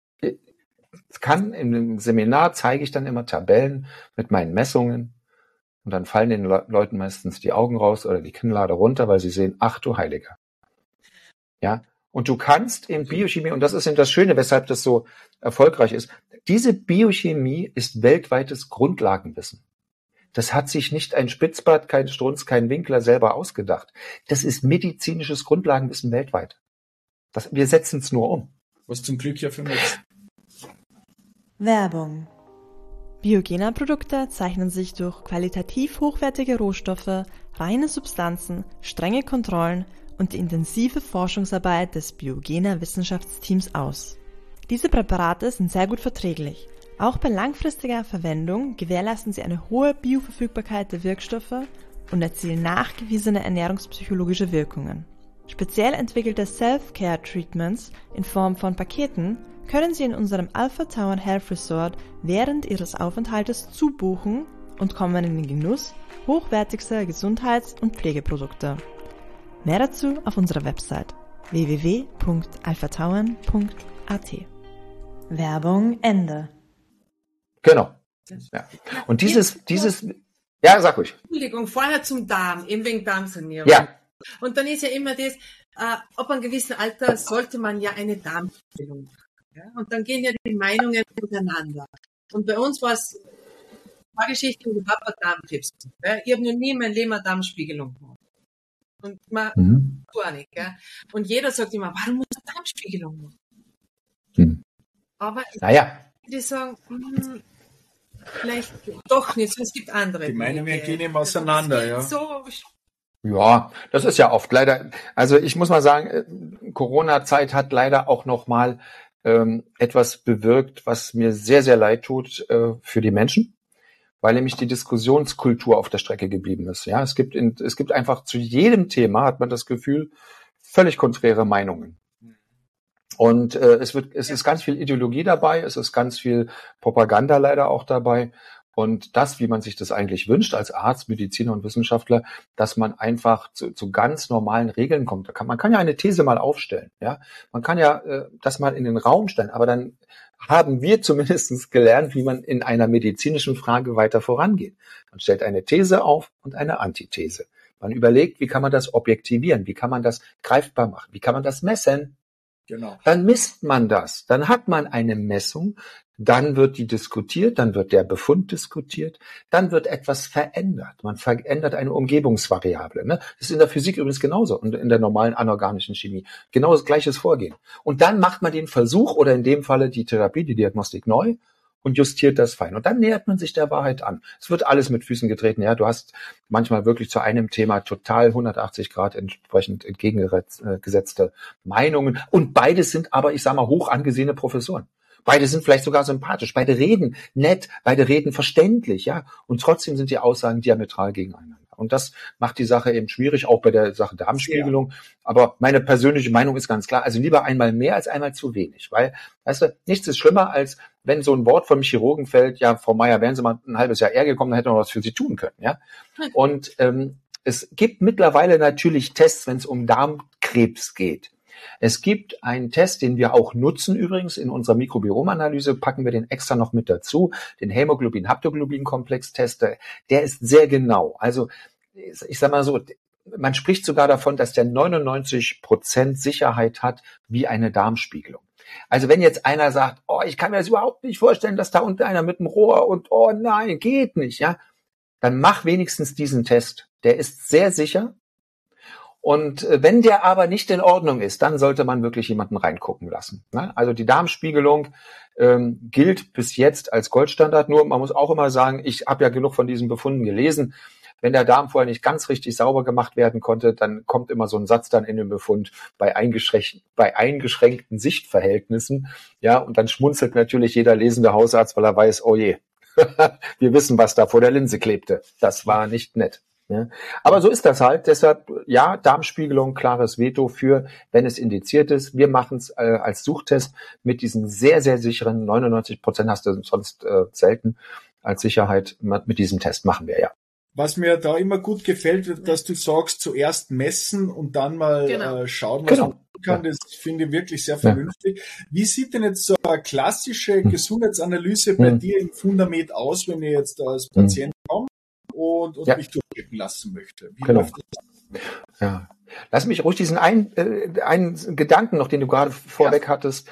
[SPEAKER 1] im Seminar zeige ich dann immer Tabellen mit meinen Messungen und dann fallen den Leuten meistens die Augen raus oder die Kinnlade runter, weil sie sehen, ach du Heiliger. Ja, und du kannst in Biochemie, und das ist eben das Schöne, weshalb das so erfolgreich ist, diese Biochemie ist weltweites Grundlagenwissen. Das hat sich nicht ein Spitzbart, kein Strunz, kein Winkler selber ausgedacht. Das ist medizinisches Grundlagenwissen weltweit. Wir setzen es nur um.
[SPEAKER 3] Was zum Glück ja für mich.
[SPEAKER 2] Werbung. Biogena-Produkte zeichnen sich durch qualitativ hochwertige Rohstoffe, reine Substanzen, strenge Kontrollen und die intensive Forschungsarbeit des Biogena-Wissenschaftsteams aus. Diese Präparate sind sehr gut verträglich. Auch bei langfristiger Verwendung gewährleisten sie eine hohe Bioverfügbarkeit der Wirkstoffe und erzielen nachgewiesene ernährungspsychologische Wirkungen. Speziell entwickelte Self-Care-Treatments in Form von Paketen können Sie in unserem Alpha Tauern Health Resort während Ihres Aufenthaltes zubuchen und kommen in den Genuss hochwertigster Gesundheits- und Pflegeprodukte. Mehr dazu auf unserer Website www.alphatauern.at. Werbung Ende.
[SPEAKER 1] Genau. Ja. Und dieses, ja, sag ruhig.
[SPEAKER 4] Entschuldigung, vorher zum Darm, eben wegen Darmsanierung.
[SPEAKER 1] Ja.
[SPEAKER 4] Und dann ist ja immer das, ab einem gewissen Alter sollte man ja eine Darmspiegelung machen. Ja? Und dann gehen ja die Meinungen miteinander. Und bei uns war es eine Geschichte, ich habe Darmkrebs. Ja? Ich habe noch nie in meinem Leben eine Darmspiegelung gemacht. Und man gar nicht. Gell? Und jeder sagt immer, warum muss eine Darmspiegelung machen? Aber die sagen, vielleicht doch nicht, es gibt andere.
[SPEAKER 3] Die Meinungen gehen eben auseinander, ja.
[SPEAKER 1] Ja, das ist ja oft leider, also ich muss mal sagen, Corona-Zeit hat leider auch nochmal etwas bewirkt, was mir sehr, sehr leid tut für die Menschen, weil nämlich die Diskussionskultur auf der Strecke geblieben ist. Ja, es gibt einfach zu jedem Thema, hat man das Gefühl, völlig konträre Meinungen. Und es ist ganz viel Ideologie dabei, es ist ganz viel Propaganda leider auch dabei. Und das, wie man sich das eigentlich wünscht als Arzt, Mediziner und Wissenschaftler, dass man einfach zu ganz normalen Regeln kommt. Man kann ja eine These mal aufstellen, ja. Man kann ja das mal in den Raum stellen, aber dann haben wir zumindest gelernt, wie man in einer medizinischen Frage weiter vorangeht. Man stellt eine These auf und eine Antithese. Man überlegt, wie kann man das objektivieren, wie kann man das greifbar machen, wie kann man das messen.
[SPEAKER 3] Genau.
[SPEAKER 1] Dann misst man das, dann hat man eine Messung, dann wird die diskutiert, dann wird der Befund diskutiert, dann wird etwas verändert. Man verändert eine Umgebungsvariable. Ne? Das ist in der Physik übrigens genauso und in der normalen anorganischen Chemie. Genau das gleiches Vorgehen. Und dann macht man den Versuch oder in dem Falle die Therapie, die Diagnostik neu und justiert das fein. Und dann nähert man sich der Wahrheit an. Es wird alles mit Füßen getreten. Ja, du hast manchmal wirklich zu einem Thema total 180 Grad entsprechend entgegengesetzte Meinungen. Und beides sind aber, ich sage mal, hoch angesehene Professoren. Beide sind vielleicht sogar sympathisch. Beide reden nett. Beide reden verständlich. Ja, und trotzdem sind die Aussagen diametral gegeneinander. Und das macht die Sache eben schwierig, auch bei der Sache Darmspiegelung. Ja. Aber meine persönliche Meinung ist ganz klar, also lieber einmal mehr als einmal zu wenig. Weil, weißt du, nichts ist schlimmer, als wenn so ein Wort vom Chirurgen fällt, ja, Frau Meier, wären Sie mal ein halbes Jahr eher gekommen, dann hätten wir was für Sie tun können. Ja. Und es gibt mittlerweile natürlich Tests, wenn es um Darmkrebs geht, Es gibt einen Test, den wir auch nutzen übrigens in unserer Mikrobiomanalyse, packen wir den extra noch mit dazu, den Hämoglobin-Haptoglobin-Komplex-Test, der ist sehr genau. Also ich sag mal so, man spricht sogar davon, dass der 99% Sicherheit hat wie eine Darmspiegelung. Also wenn jetzt einer sagt, oh, ich kann mir das überhaupt nicht vorstellen, dass da unten einer mit dem Rohr und oh nein, geht nicht, ja, dann mach wenigstens diesen Test. Der ist sehr sicher. Und wenn der aber nicht in Ordnung ist, dann sollte man wirklich jemanden reingucken lassen. Ne? Also die Darmspiegelung gilt bis jetzt als Goldstandard. Nur man muss auch immer sagen, ich habe ja genug von diesen Befunden gelesen. Wenn der Darm vorher nicht ganz richtig sauber gemacht werden konnte, dann kommt immer so ein Satz dann in den Befund bei eingeschränkten Sichtverhältnissen. Ja, und dann schmunzelt natürlich jeder lesende Hausarzt, weil er weiß, oh je, wir wissen, was da vor der Linse klebte. Das war nicht nett. Ja. Aber so ist das halt. Deshalb, ja, Darmspiegelung, klares Veto für, wenn es indiziert ist. Wir machen es als Suchtest mit diesen sehr, sehr sicheren 99% hast du sonst selten als Sicherheit. Mit diesem Test machen wir, ja.
[SPEAKER 3] Was mir da immer gut gefällt, dass du sagst, zuerst messen und dann mal schauen, was man tun kann. Das finde ich wirklich sehr vernünftig. Wie sieht denn jetzt so eine klassische Gesundheitsanalyse bei dir im Fundament aus, wenn ich jetzt als Patient komme und mich durchchecken lassen möchte? Wie läuft das?
[SPEAKER 1] Ja. Lass mich ruhig diesen einen Gedanken noch, den du gerade vorweg hattest,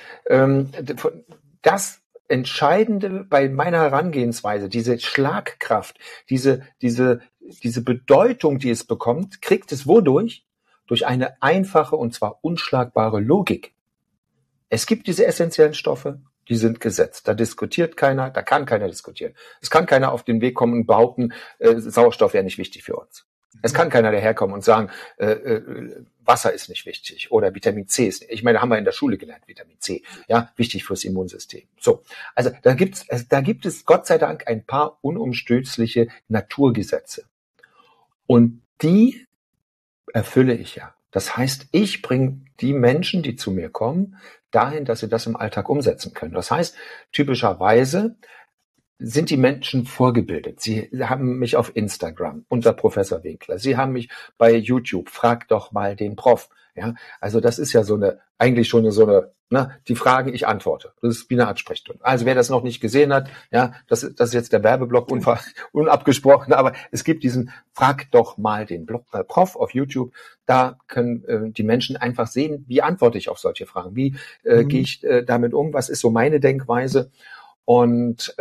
[SPEAKER 1] das Entscheidende bei meiner Herangehensweise, diese Schlagkraft, diese Bedeutung, die es bekommt, kriegt es wodurch? Durch eine einfache und zwar unschlagbare Logik. Es gibt diese essentiellen Stoffe, die sind gesetzt. Da diskutiert keiner, da kann keiner diskutieren. Es kann keiner auf den Weg kommen und behaupten, Sauerstoff wäre nicht wichtig für uns. Es kann keiner daherkommen und sagen, Wasser ist nicht wichtig oder Vitamin C ist nicht. Ich meine, haben wir in der Schule gelernt, Vitamin C, ja, wichtig fürs Immunsystem. So, also da gibt es Gott sei Dank ein paar unumstößliche Naturgesetze. Und die erfülle ich ja. Das heißt, ich bringe die Menschen, die zu mir kommen, dahin, dass sie das im Alltag umsetzen können. Das heißt, typischerweise sind die Menschen vorgebildet. Sie haben mich auf Instagram unter Professor Winkler. Sie haben mich bei YouTube. Frag doch mal den Prof. Ja, also das ist ja eigentlich schon so eine, die Fragen, ich antworte. Das ist wie eine Art Sprechstunde. Also wer das noch nicht gesehen hat, ja, das ist jetzt der Werbeblock unabgesprochen, aber es gibt diesen Frag doch mal den Prof auf YouTube. Da können die Menschen einfach sehen, wie antworte ich auf solche Fragen? Wie gehe ich damit um? Was ist so meine Denkweise? Und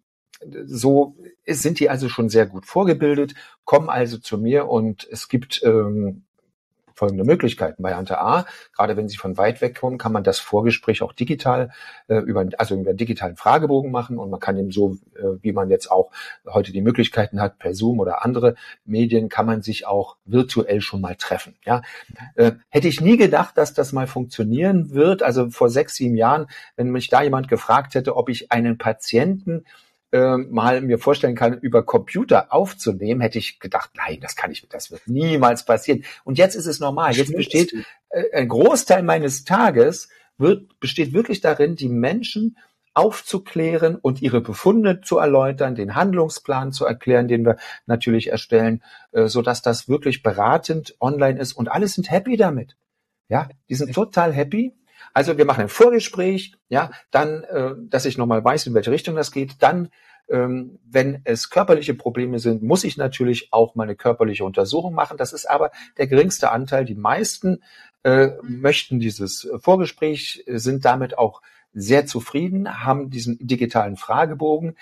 [SPEAKER 1] so sind die also schon sehr gut vorgebildet, kommen also zu mir und es gibt folgende Möglichkeiten. Bei Ante A, gerade wenn Sie von weit weg kommen, kann man das Vorgespräch auch digital über einen digitalen Fragebogen machen und man kann eben so, wie man jetzt auch heute die Möglichkeiten hat, per Zoom oder andere Medien, kann man sich auch virtuell schon mal treffen. Ja, hätte ich nie gedacht, dass das mal funktionieren wird. Also vor 6, 7 Jahren, wenn mich da jemand gefragt hätte, ob ich einen Patienten mal mir vorstellen kann, über Computer aufzunehmen, hätte ich gedacht, nein, das wird niemals passieren. Und jetzt ist es normal. Jetzt besteht ein Großteil meines Tages besteht wirklich darin, die Menschen aufzuklären und ihre Befunde zu erläutern, den Handlungsplan zu erklären, den wir natürlich erstellen, so dass das wirklich beratend online ist und alle sind happy damit. Ja, die sind total happy. Also wir machen ein Vorgespräch, ja, dann, dass ich nochmal weiß, in welche Richtung das geht. Dann, wenn es körperliche Probleme sind, muss ich natürlich auch mal eine körperliche Untersuchung machen. Das ist aber der geringste Anteil. Die meisten möchten dieses Vorgespräch, sind damit auch sehr zufrieden, haben diesen digitalen Fragebogen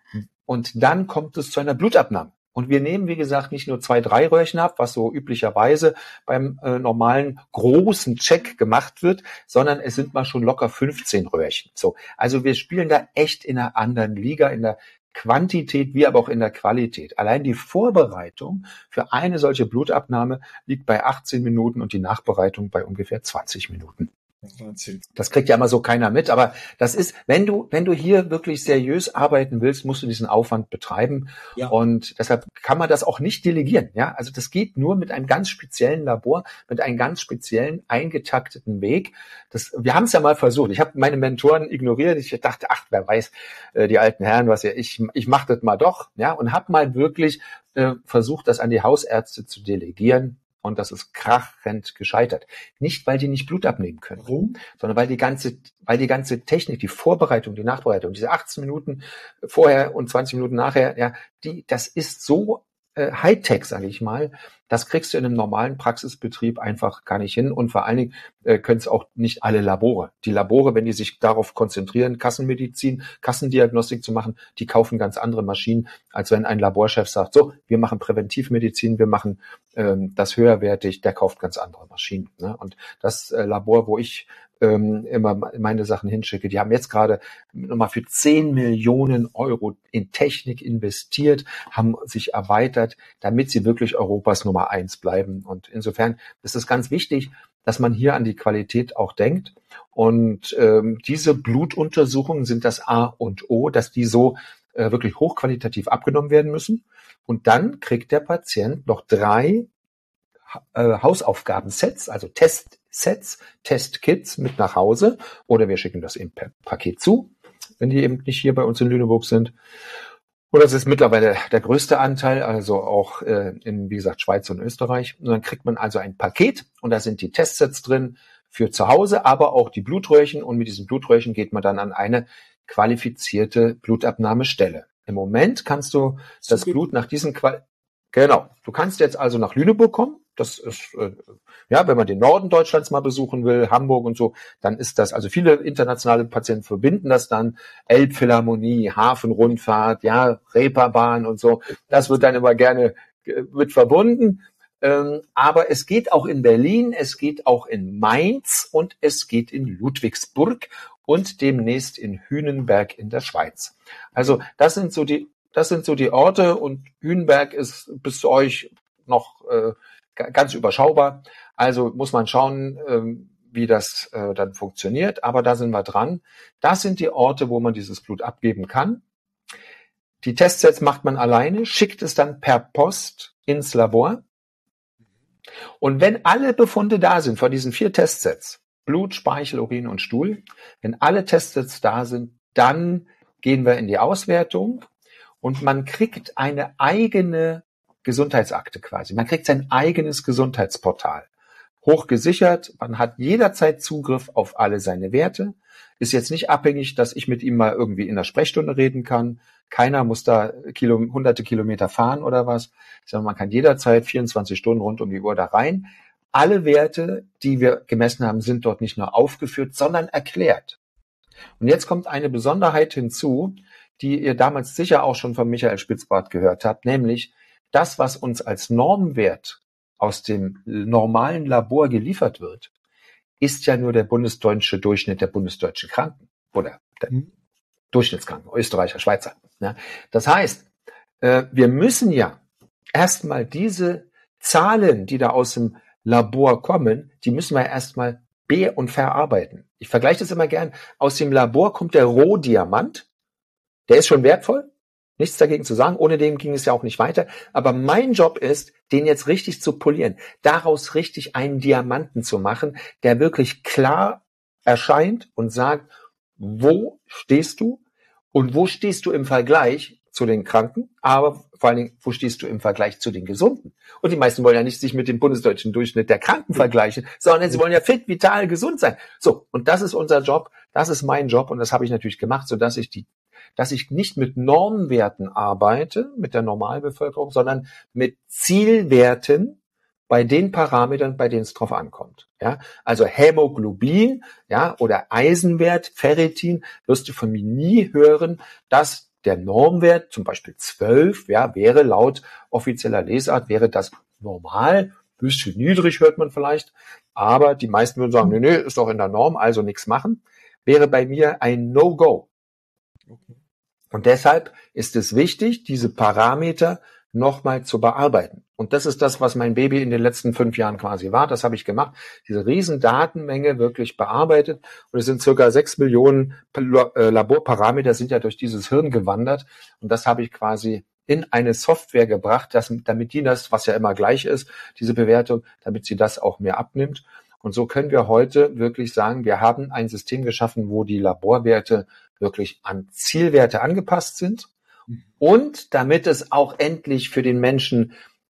[SPEAKER 1] und dann kommt es zu einer Blutabnahme. Und wir nehmen, wie gesagt, nicht nur 2, 3 Röhrchen ab, was so üblicherweise beim normalen großen Check gemacht wird, sondern es sind mal schon locker 15 Röhrchen. So, also wir spielen da echt in einer anderen Liga, in der Quantität wie aber auch in der Qualität. Allein die Vorbereitung für eine solche Blutabnahme liegt bei 18 Minuten und die Nachbereitung bei ungefähr 20 Minuten. Das kriegt ja immer so keiner mit, aber das ist, wenn du hier wirklich seriös arbeiten willst, musst du diesen Aufwand betreiben. Ja. Und deshalb kann man das auch nicht delegieren. Ja, also das geht nur mit einem ganz speziellen Labor, mit einem ganz speziellen eingetakteten Weg. Wir haben es ja mal versucht. Ich habe meine Mentoren ignoriert. Ich dachte, ach, wer weiß, die alten Herren, ich mache das mal doch. Ja, und habe mal wirklich versucht, das an die Hausärzte zu delegieren. Und das ist krachend gescheitert. Nicht, weil die nicht Blut abnehmen können,
[SPEAKER 3] Warum?
[SPEAKER 1] sondern weil die ganze Technik, die Vorbereitung, die Nachbereitung, diese 18 Minuten vorher und 20 Minuten nachher, ja, das ist so Hightech, sage ich mal, das kriegst du in einem normalen Praxisbetrieb einfach gar nicht hin. Und vor allen Dingen können es auch nicht alle Labore. Die Labore, wenn die sich darauf konzentrieren, Kassenmedizin, Kassendiagnostik zu machen, die kaufen ganz andere Maschinen, als wenn ein Laborchef sagt, so, wir machen Präventivmedizin, wir machen das höherwertig, der kauft ganz andere Maschinen. Ne? Und das Labor, wo ich immer meine Sachen hinschicke, die haben jetzt gerade nochmal für 10 Millionen Euro in Technik investiert, haben sich erweitert, damit sie wirklich Europas Nummer 1 bleiben. Und insofern ist es ganz wichtig, dass man hier an die Qualität auch denkt. Und diese Blutuntersuchungen sind das A und O, dass die so wirklich hochqualitativ abgenommen werden müssen. Und dann kriegt der Patient noch 3 Hausaufgabensets, also Testsets, Testkits mit nach Hause, oder wir schicken das eben per Paket zu, wenn die eben nicht hier bei uns in Lüneburg sind. Und das ist mittlerweile der größte Anteil, also auch in, wie gesagt, Schweiz und Österreich. Und dann kriegt man also ein Paket und da sind die Testsets drin für zu Hause, aber auch die Blutröhrchen. Und mit diesen Blutröhrchen geht man dann an eine qualifizierte Blutabnahmestelle. Im Moment kannst du das Blut nach diesen Genau. Du kannst jetzt also nach Lüneburg kommen. Das ist, ja, wenn man den Norden Deutschlands mal besuchen will, Hamburg und so, dann ist das, also viele internationale Patienten verbinden das dann, Elbphilharmonie, Hafenrundfahrt, ja, Reeperbahn und so. Das wird dann immer gerne mit verbunden. Aber es geht auch in Berlin, es geht auch in Mainz und es geht in Ludwigsburg und demnächst in Hünenberg in der Schweiz. Also das sind so die Orte, und Hünenberg ist bis zu euch noch ganz überschaubar. Also muss man schauen, wie das dann funktioniert. Aber da sind wir dran. Das sind die Orte, wo man dieses Blut abgeben kann. Die Testsets macht man alleine, schickt es dann per Post ins Labor. Und wenn alle Befunde da sind von diesen 4 Testsets, Blut, Speichel, Urin und Stuhl, wenn alle Testsets da sind, dann gehen wir in die Auswertung. Und man kriegt eine eigene Gesundheitsakte quasi. Man kriegt sein eigenes Gesundheitsportal. Hochgesichert, man hat jederzeit Zugriff auf alle seine Werte. Ist jetzt nicht abhängig, dass ich mit ihm mal irgendwie in der Sprechstunde reden kann. Keiner muss da hunderte Kilometer fahren oder was, sondern man kann jederzeit 24 Stunden rund um die Uhr da rein. Alle Werte, die wir gemessen haben, sind dort nicht nur aufgeführt, sondern erklärt. Und jetzt kommt eine Besonderheit hinzu, die ihr damals sicher auch schon von Michael Spitzbart gehört habt, nämlich das, was uns als Normwert aus dem normalen Labor geliefert wird, ist ja nur der bundesdeutsche Durchschnitt der bundesdeutschen Kranken oder der Durchschnittskranken, Österreicher, Schweizer. Ja. Das heißt, wir müssen ja erstmal diese Zahlen, die da aus dem Labor kommen, die müssen wir erstmal be- und verarbeiten. Ich vergleiche das immer gern. Aus dem Labor kommt der Rohdiamant. Der ist schon wertvoll. Nichts dagegen zu sagen. Ohne den ging es ja auch nicht weiter. Aber mein Job ist, den jetzt richtig zu polieren. Daraus richtig einen Diamanten zu machen, der wirklich klar erscheint und sagt, wo stehst du und wo stehst du im Vergleich zu den Kranken, aber vor allen Dingen, wo stehst du im Vergleich zu den Gesunden? Und die meisten wollen ja nicht sich mit dem bundesdeutschen Durchschnitt der Kranken vergleichen, sondern sie wollen ja fit, vital, gesund sein. So, und das ist unser Job, das ist mein Job, und das habe ich natürlich gemacht, sodass ich nicht mit Normwerten arbeite, mit der Normalbevölkerung, sondern mit Zielwerten bei den Parametern, bei denen es drauf ankommt. Ja, also Hämoglobin, ja, oder Eisenwert, Ferritin, wirst du von mir nie hören, dass der Normwert, zum Beispiel 12, ja, wäre laut offizieller Lesart, wäre das normal, bisschen niedrig hört man vielleicht, aber die meisten würden sagen, nee, ist doch in der Norm, also nichts machen, wäre bei mir ein No-Go. Und deshalb ist es wichtig, diese Parameter nochmal zu bearbeiten. Und das ist das, was mein Baby in den letzten 5 Jahren quasi war. Das habe ich gemacht. Diese riesen Datenmenge wirklich bearbeitet. Und es sind circa 6 Millionen Laborparameter sind ja durch dieses Hirn gewandert. Und das habe ich quasi in eine Software gebracht, damit die das, was ja immer gleich ist, diese Bewertung, damit sie das auch mehr abnimmt. Und so können wir heute wirklich sagen, wir haben ein System geschaffen, wo die Laborwerte wirklich an Zielwerte angepasst sind. Und damit es auch endlich für den Menschen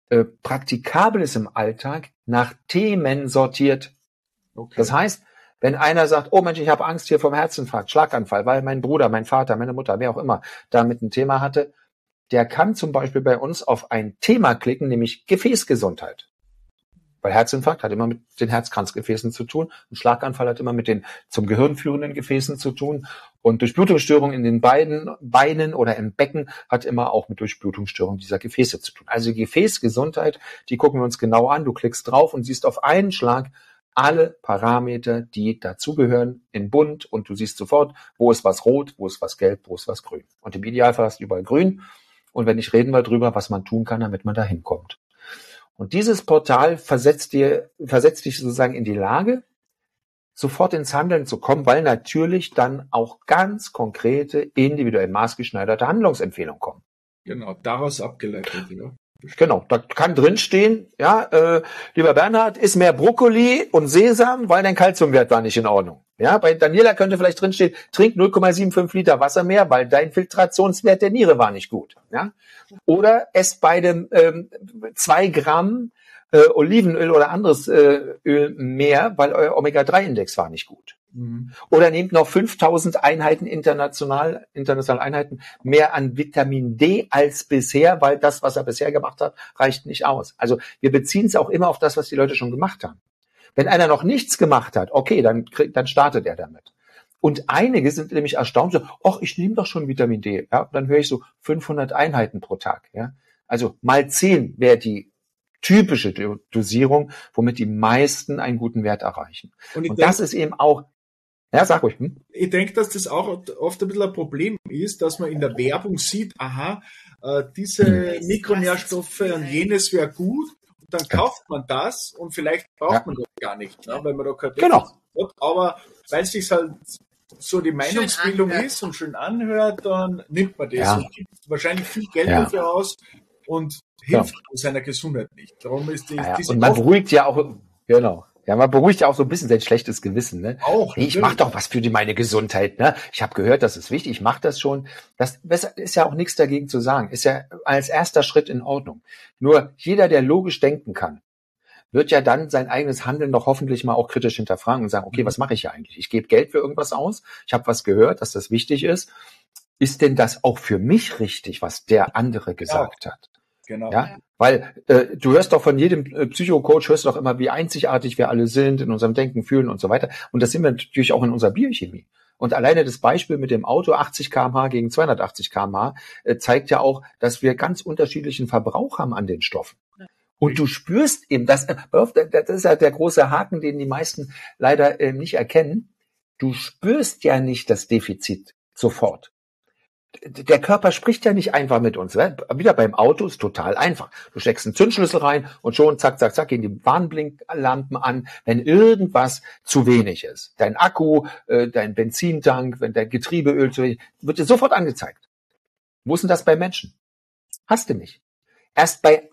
[SPEAKER 1] Praktikables im Alltag nach Themen sortiert.
[SPEAKER 3] Okay.
[SPEAKER 1] Das heißt, wenn einer sagt, oh Mensch, ich habe Angst hier vom Herzinfarkt, Schlaganfall, weil mein Bruder, mein Vater, meine Mutter, wer auch immer damit ein Thema hatte, der kann zum Beispiel bei uns auf ein Thema klicken, nämlich Gefäßgesundheit. Weil Herzinfarkt hat immer mit den Herzkranzgefäßen zu tun. Ein Schlaganfall hat immer mit den zum Gehirn führenden Gefäßen zu tun. Und Durchblutungsstörung in den Beinen oder im Becken hat immer auch mit Durchblutungsstörung dieser Gefäße zu tun. Also Gefäßgesundheit, die gucken wir uns genau an. Du klickst drauf und siehst auf einen Schlag alle Parameter, die dazugehören, in bunt. Und du siehst sofort, wo ist was rot, wo ist was gelb, wo ist was grün. Und im Idealfall hast du überall grün. Und wenn nicht, reden wir drüber, was man tun kann, damit man da hinkommt. Und dieses Portal versetzt dich sozusagen in die Lage, sofort ins Handeln zu kommen, weil natürlich dann auch ganz konkrete, individuell maßgeschneiderte Handlungsempfehlungen kommen.
[SPEAKER 3] Genau, daraus abgeleitet, ja.
[SPEAKER 1] Genau, da kann drinstehen, ja, lieber Bernhard, iss mehr Brokkoli und Sesam, weil dein Kalziumwert war nicht in Ordnung. Ja, bei Daniela könnte vielleicht drinstehen, trink 0,75 Liter Wasser mehr, weil dein Filtrationswert der Niere war nicht gut. Ja, oder esst beide 2 Gramm Olivenöl oder anderes Öl mehr, weil euer Omega-3-Index war nicht gut.
[SPEAKER 3] Mhm.
[SPEAKER 1] Oder nehmt noch 5000 Einheiten internationale Einheiten mehr an Vitamin D als bisher, weil das, was er bisher gemacht hat, reicht nicht aus. Also wir beziehen es auch immer auf das, was die Leute schon gemacht haben. Wenn einer noch nichts gemacht hat, okay, dann startet er damit. Und einige sind nämlich erstaunt, so, ach, ich nehme doch schon Vitamin D. Ja, dann höre ich so 500 Einheiten pro Tag. Ja, also mal 10 wäre die typische Dosierung, womit die meisten einen guten Wert erreichen. Und das ist eben auch, ja, sag ruhig.
[SPEAKER 3] Ich denke, dass das auch oft ein bisschen ein Problem ist, dass man in der Werbung sieht, diese Mikronährstoffe und jenes wäre gut. Und dann kauft man das und vielleicht braucht man das gar nicht, ne, weil man da kein Defizit hat. Aber weil es sich halt so die Meinungsbildung ist und schön anhört, dann nimmt man das und gibt wahrscheinlich viel Geld dafür aus und hilft seiner Gesundheit nicht. Darum ist
[SPEAKER 1] und man beruhigt ja auch, genau. Ja, man beruhigt ja auch so ein bisschen sein schlechtes Gewissen, ne?
[SPEAKER 3] Auch.
[SPEAKER 1] Nee, ich mache doch was für meine Gesundheit, ne? Ich habe gehört, das ist wichtig, ich mache das schon. Das ist ja auch nichts dagegen zu sagen. Ist ja als erster Schritt in Ordnung. Nur jeder, der logisch denken kann, wird ja dann sein eigenes Handeln doch hoffentlich mal auch kritisch hinterfragen und sagen, okay, was mache ich ja eigentlich? Ich gebe Geld für irgendwas aus, ich habe was gehört, dass das wichtig ist. Ist denn das auch für mich richtig, was der andere gesagt hat?
[SPEAKER 3] Genau.
[SPEAKER 1] Ja, weil du hörst doch von jedem Psychocoach, hörst doch immer, wie einzigartig wir alle sind in unserem Denken, Fühlen und so weiter. Und das sind wir natürlich auch in unserer Biochemie. Und alleine das Beispiel mit dem Auto 80 km/h gegen 280 km/h zeigt ja auch, dass wir ganz unterschiedlichen Verbrauch haben an den Stoffen. Und du spürst eben, das ist ja der große Haken, den die meisten leider nicht erkennen. Du spürst ja nicht das Defizit sofort. Der Körper spricht ja nicht einfach mit uns. Wieder beim Auto ist total einfach. Du steckst einen Zündschlüssel rein und schon zack, zack, zack gehen die Warnblinklampen an, wenn irgendwas zu wenig ist. Dein Akku, dein Benzintank, wenn dein Getriebeöl zu wenig, wird dir sofort angezeigt. Wo ist denn das bei Menschen? Hast du nicht. Erst bei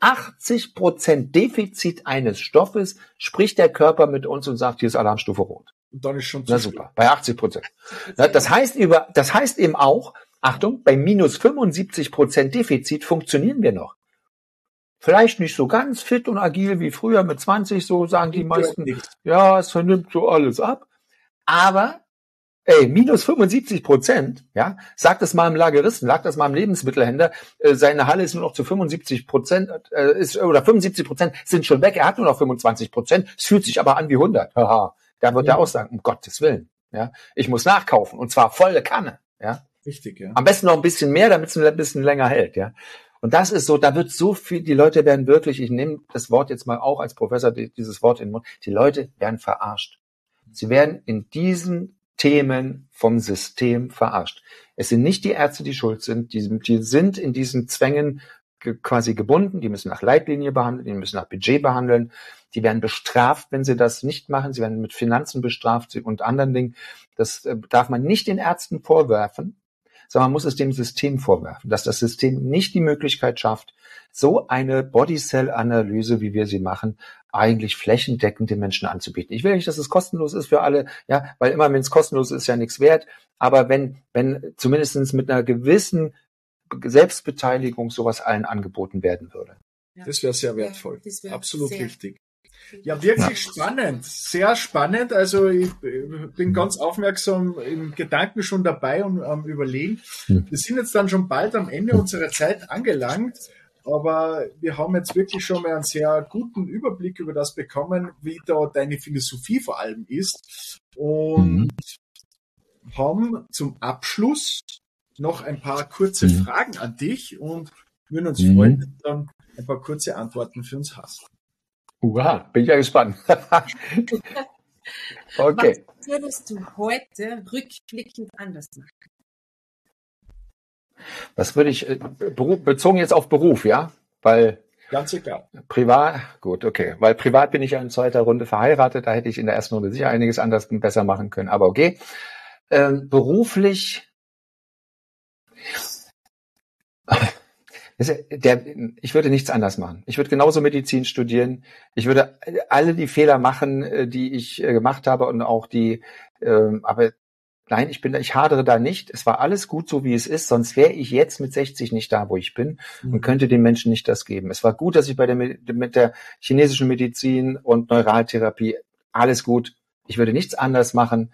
[SPEAKER 1] 80% Defizit eines Stoffes spricht der Körper mit uns und sagt, hier ist Alarmstufe Rot.
[SPEAKER 3] Und dann ist schon
[SPEAKER 1] zu super, bei 80%. Das heißt eben auch, Achtung, bei minus 75% Defizit funktionieren wir noch. Vielleicht nicht so ganz fit und agil wie früher mit 20, so sagen die meisten. Ja, es vernimmt so alles ab. Aber, minus 75%, ja, sagt es mal im Lageristen, sagt das mal im Lebensmittelhändler, seine Halle ist nur noch zu 75%, oder 75% sind schon weg, er hat nur noch 25%, es fühlt sich aber an wie 100. Haha, da wird er auch sagen, um Gottes Willen, ja, ich muss nachkaufen, und zwar volle Kanne, ja.
[SPEAKER 3] Richtig, ja.
[SPEAKER 1] Am besten noch ein bisschen mehr, damit es ein bisschen länger hält, ja. Und das ist so, da wird so viel, die Leute werden wirklich, ich nehme das Wort jetzt mal auch als Professor, dieses Wort in den Mund, die Leute werden verarscht. Sie werden in diesen Themen vom System verarscht. Es sind nicht die Ärzte, die schuld sind, die sind in diesen Zwängen quasi gebunden, die müssen nach Leitlinie behandeln, die müssen nach Budget behandeln, die werden bestraft, wenn sie das nicht machen, sie werden mit Finanzen bestraft und anderen Dingen. Das darf man nicht den Ärzten vorwerfen, sondern man muss es dem System vorwerfen, dass das System nicht die Möglichkeit schafft, so eine Bodycell-Analyse, wie wir sie machen, eigentlich flächendeckend den Menschen anzubieten. Ich will nicht, dass es kostenlos ist für alle, ja, weil immer, wenn es kostenlos ist, ja nichts wert. Aber wenn zumindest mit einer gewissen Selbstbeteiligung sowas allen angeboten werden würde.
[SPEAKER 3] Das wäre sehr wertvoll.
[SPEAKER 4] Das wäre
[SPEAKER 3] Absolut
[SPEAKER 4] sehr
[SPEAKER 3] richtig. Ja, wirklich spannend, sehr spannend. Also ich bin ganz aufmerksam im Gedanken schon dabei und am Überlegen. Wir sind jetzt dann schon bald am Ende unserer Zeit angelangt, aber wir haben jetzt wirklich schon mal einen sehr guten Überblick über das bekommen, wie da deine Philosophie vor allem ist, und haben zum Abschluss noch ein paar kurze Fragen an dich und würden uns freuen, wenn du dann ein paar kurze Antworten für uns hast.
[SPEAKER 1] Bin ich ja gespannt. Okay.
[SPEAKER 4] Was würdest du heute rückblickend anders machen?
[SPEAKER 1] Was würde ich, bezogen jetzt auf Beruf, ja? Weil
[SPEAKER 3] Ganz egal.
[SPEAKER 1] privat, gut, okay. Weil privat bin ich ja in zweiter Runde verheiratet, da hätte ich in der ersten Runde sicher einiges anders und besser machen können, aber okay. Beruflich, ich würde nichts anders machen. Ich würde genauso Medizin studieren. Ich würde alle die Fehler machen, die ich gemacht habe, und auch aber nein, ich hadere da nicht. Es war alles gut, so wie es ist, sonst wäre ich jetzt mit 60 nicht da, wo ich bin, und könnte den Menschen nicht das geben. Es war gut, dass ich mit der chinesischen Medizin und Neuraltherapie, alles gut. Ich würde nichts anders machen.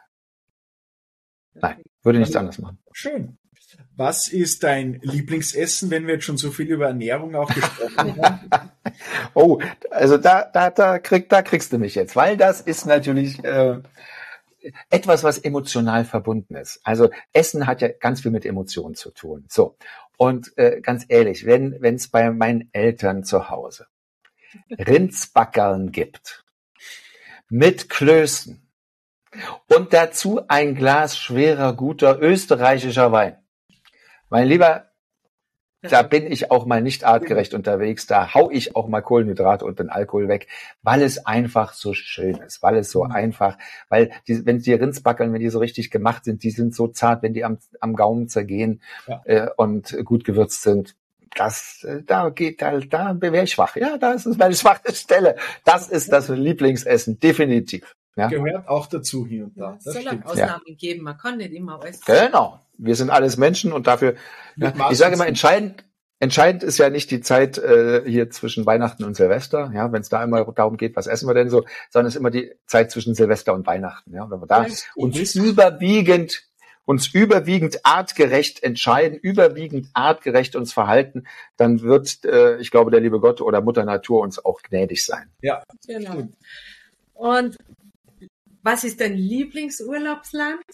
[SPEAKER 1] Nein, würde nichts anders machen.
[SPEAKER 3] Schön. Was ist dein Lieblingsessen, wenn wir jetzt schon so viel über Ernährung auch gesprochen haben?
[SPEAKER 1] Oh, also da kriegst du mich jetzt, weil das ist natürlich etwas, was emotional verbunden ist. Also Essen hat ja ganz viel mit Emotionen zu tun. So, und ganz ehrlich, wenn es bei meinen Eltern zu Hause Rindsbackerln gibt mit Klößen und dazu ein Glas schwerer, guter österreichischer Wein, mein Lieber, da bin ich auch mal nicht artgerecht unterwegs, da hau ich auch mal Kohlenhydrate und den Alkohol weg, weil es einfach so schön ist, weil es so einfach, weil wenn die Rindsbackeln, wenn die so richtig gemacht sind, die sind so zart, wenn die am Gaumen zergehen und gut gewürzt sind, da wäre ich schwach. Ja, das ist meine schwache Stelle. Das ist das Lieblingsessen, definitiv. Ja?
[SPEAKER 3] Gehört auch dazu hier und da.
[SPEAKER 4] Es soll auch Ausnahmen geben, man kann nicht immer alles.
[SPEAKER 1] Genau. Wir sind alles Menschen und dafür, ich sage immer, entscheidend ist ja nicht die Zeit hier zwischen Weihnachten und Silvester, ja, wenn es da immer darum geht, was essen wir denn so, sondern es ist immer die Zeit zwischen Silvester und Weihnachten, ja, wenn wir da uns überwiegend artgerecht entscheiden, überwiegend artgerecht uns verhalten, dann wird, ich glaube, der liebe Gott oder Mutter Natur uns auch gnädig sein.
[SPEAKER 3] Ja,
[SPEAKER 4] genau. Und was ist dein Lieblingsurlaubsland?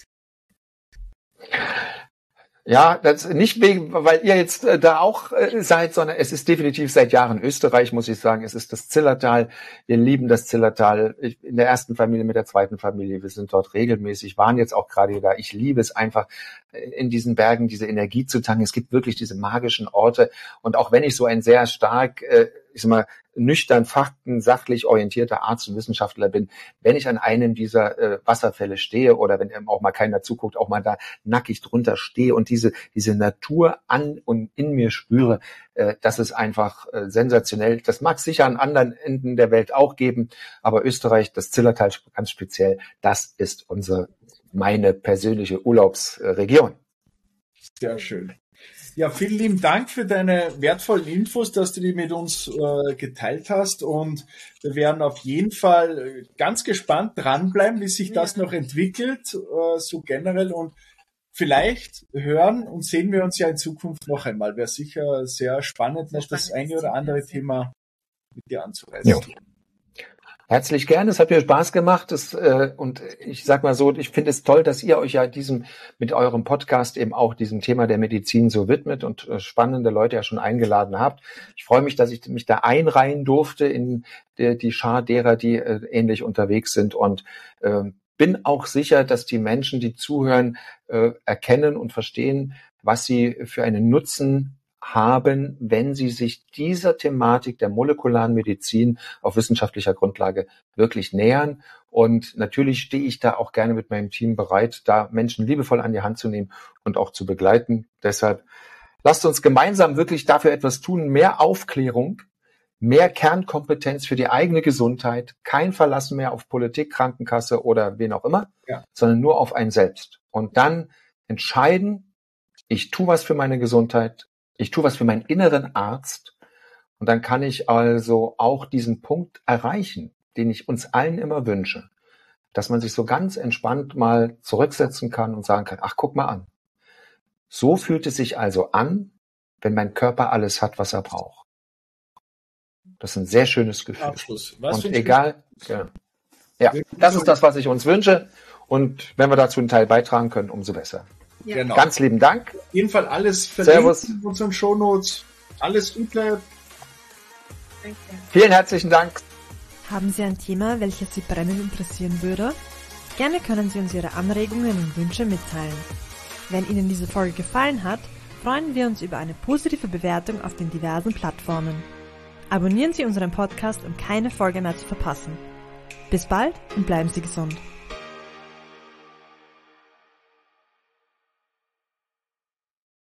[SPEAKER 1] Ja, das nicht wegen, weil ihr jetzt da auch seid, sondern es ist definitiv seit Jahren Österreich, muss ich sagen. Es ist das Zillertal. Wir lieben das Zillertal. In der ersten Familie, mit der zweiten Familie. Wir sind dort regelmäßig, waren jetzt auch gerade da. Ich liebe es einfach, in diesen Bergen diese Energie zu tanken. Es gibt wirklich diese magischen Orte. Und auch wenn ich so ein sehr stark, ich sag mal, nüchtern, sachlich orientierter Arzt und Wissenschaftler bin, wenn ich an einem dieser Wasserfälle stehe oder wenn auch mal keiner zuguckt, auch mal da nackig drunter stehe und diese Natur an und in mir spüre, das ist einfach sensationell. Das mag es sicher an anderen Enden der Welt auch geben, aber Österreich, das Zillertal ganz speziell, das ist meine persönliche Urlaubsregion.
[SPEAKER 3] Sehr schön. Ja, vielen lieben Dank für deine wertvollen Infos, dass du die mit uns geteilt hast, und wir werden auf jeden Fall ganz gespannt dranbleiben, wie sich das noch entwickelt, so generell, und vielleicht hören und sehen wir uns ja in Zukunft noch einmal. Wäre sicher sehr spannend, noch das eine oder andere Thema mit dir anzureißen.
[SPEAKER 1] Ja. Herzlich gerne, es hat mir Spaß gemacht. Und ich sag mal so, ich finde es toll, dass ihr euch ja mit eurem Podcast eben auch diesem Thema der Medizin so widmet und spannende Leute ja schon eingeladen habt. Ich freue mich, dass ich mich da einreihen durfte in die Schar derer, die ähnlich unterwegs sind, und bin auch sicher, dass die Menschen, die zuhören, erkennen und verstehen, was sie für einen Nutzen haben, wenn sie sich dieser Thematik der molekularen Medizin auf wissenschaftlicher Grundlage wirklich nähern. Und natürlich stehe ich da auch gerne mit meinem Team bereit, da Menschen liebevoll an die Hand zu nehmen und auch zu begleiten. Deshalb lasst uns gemeinsam wirklich dafür etwas tun, mehr Aufklärung, mehr Kernkompetenz für die eigene Gesundheit, kein Verlassen mehr auf Politik, Krankenkasse oder wen auch immer, sondern nur auf einen selbst. Und dann entscheiden, ich tue was für meine Gesundheit, ich tue was für meinen inneren Arzt, Und dann kann ich also auch diesen Punkt erreichen, den ich uns allen immer wünsche, dass man sich so ganz entspannt mal zurücksetzen kann und sagen kann, ach, guck mal an. So fühlt es sich also an, wenn mein Körper alles hat, was er braucht. Das ist ein sehr schönes Gefühl.
[SPEAKER 3] Abschluss.
[SPEAKER 1] Und egal, ja, das ist das, was ich uns wünsche. Und wenn wir dazu einen Teil beitragen können, umso besser.
[SPEAKER 4] Ja.
[SPEAKER 3] Genau.
[SPEAKER 1] Ganz lieben Dank.
[SPEAKER 3] Auf jeden Fall alles verlinkt
[SPEAKER 1] Servus.
[SPEAKER 3] in unseren Shownotes. Alles Gute.
[SPEAKER 4] Danke.
[SPEAKER 1] Vielen herzlichen Dank.
[SPEAKER 2] Haben Sie ein Thema, welches Sie brennend interessieren würde? Gerne können Sie uns Ihre Anregungen und Wünsche mitteilen. Wenn Ihnen diese Folge gefallen hat, freuen wir uns über eine positive Bewertung auf den diversen Plattformen. Abonnieren Sie unseren Podcast, um keine Folge mehr zu verpassen. Bis bald und bleiben Sie gesund.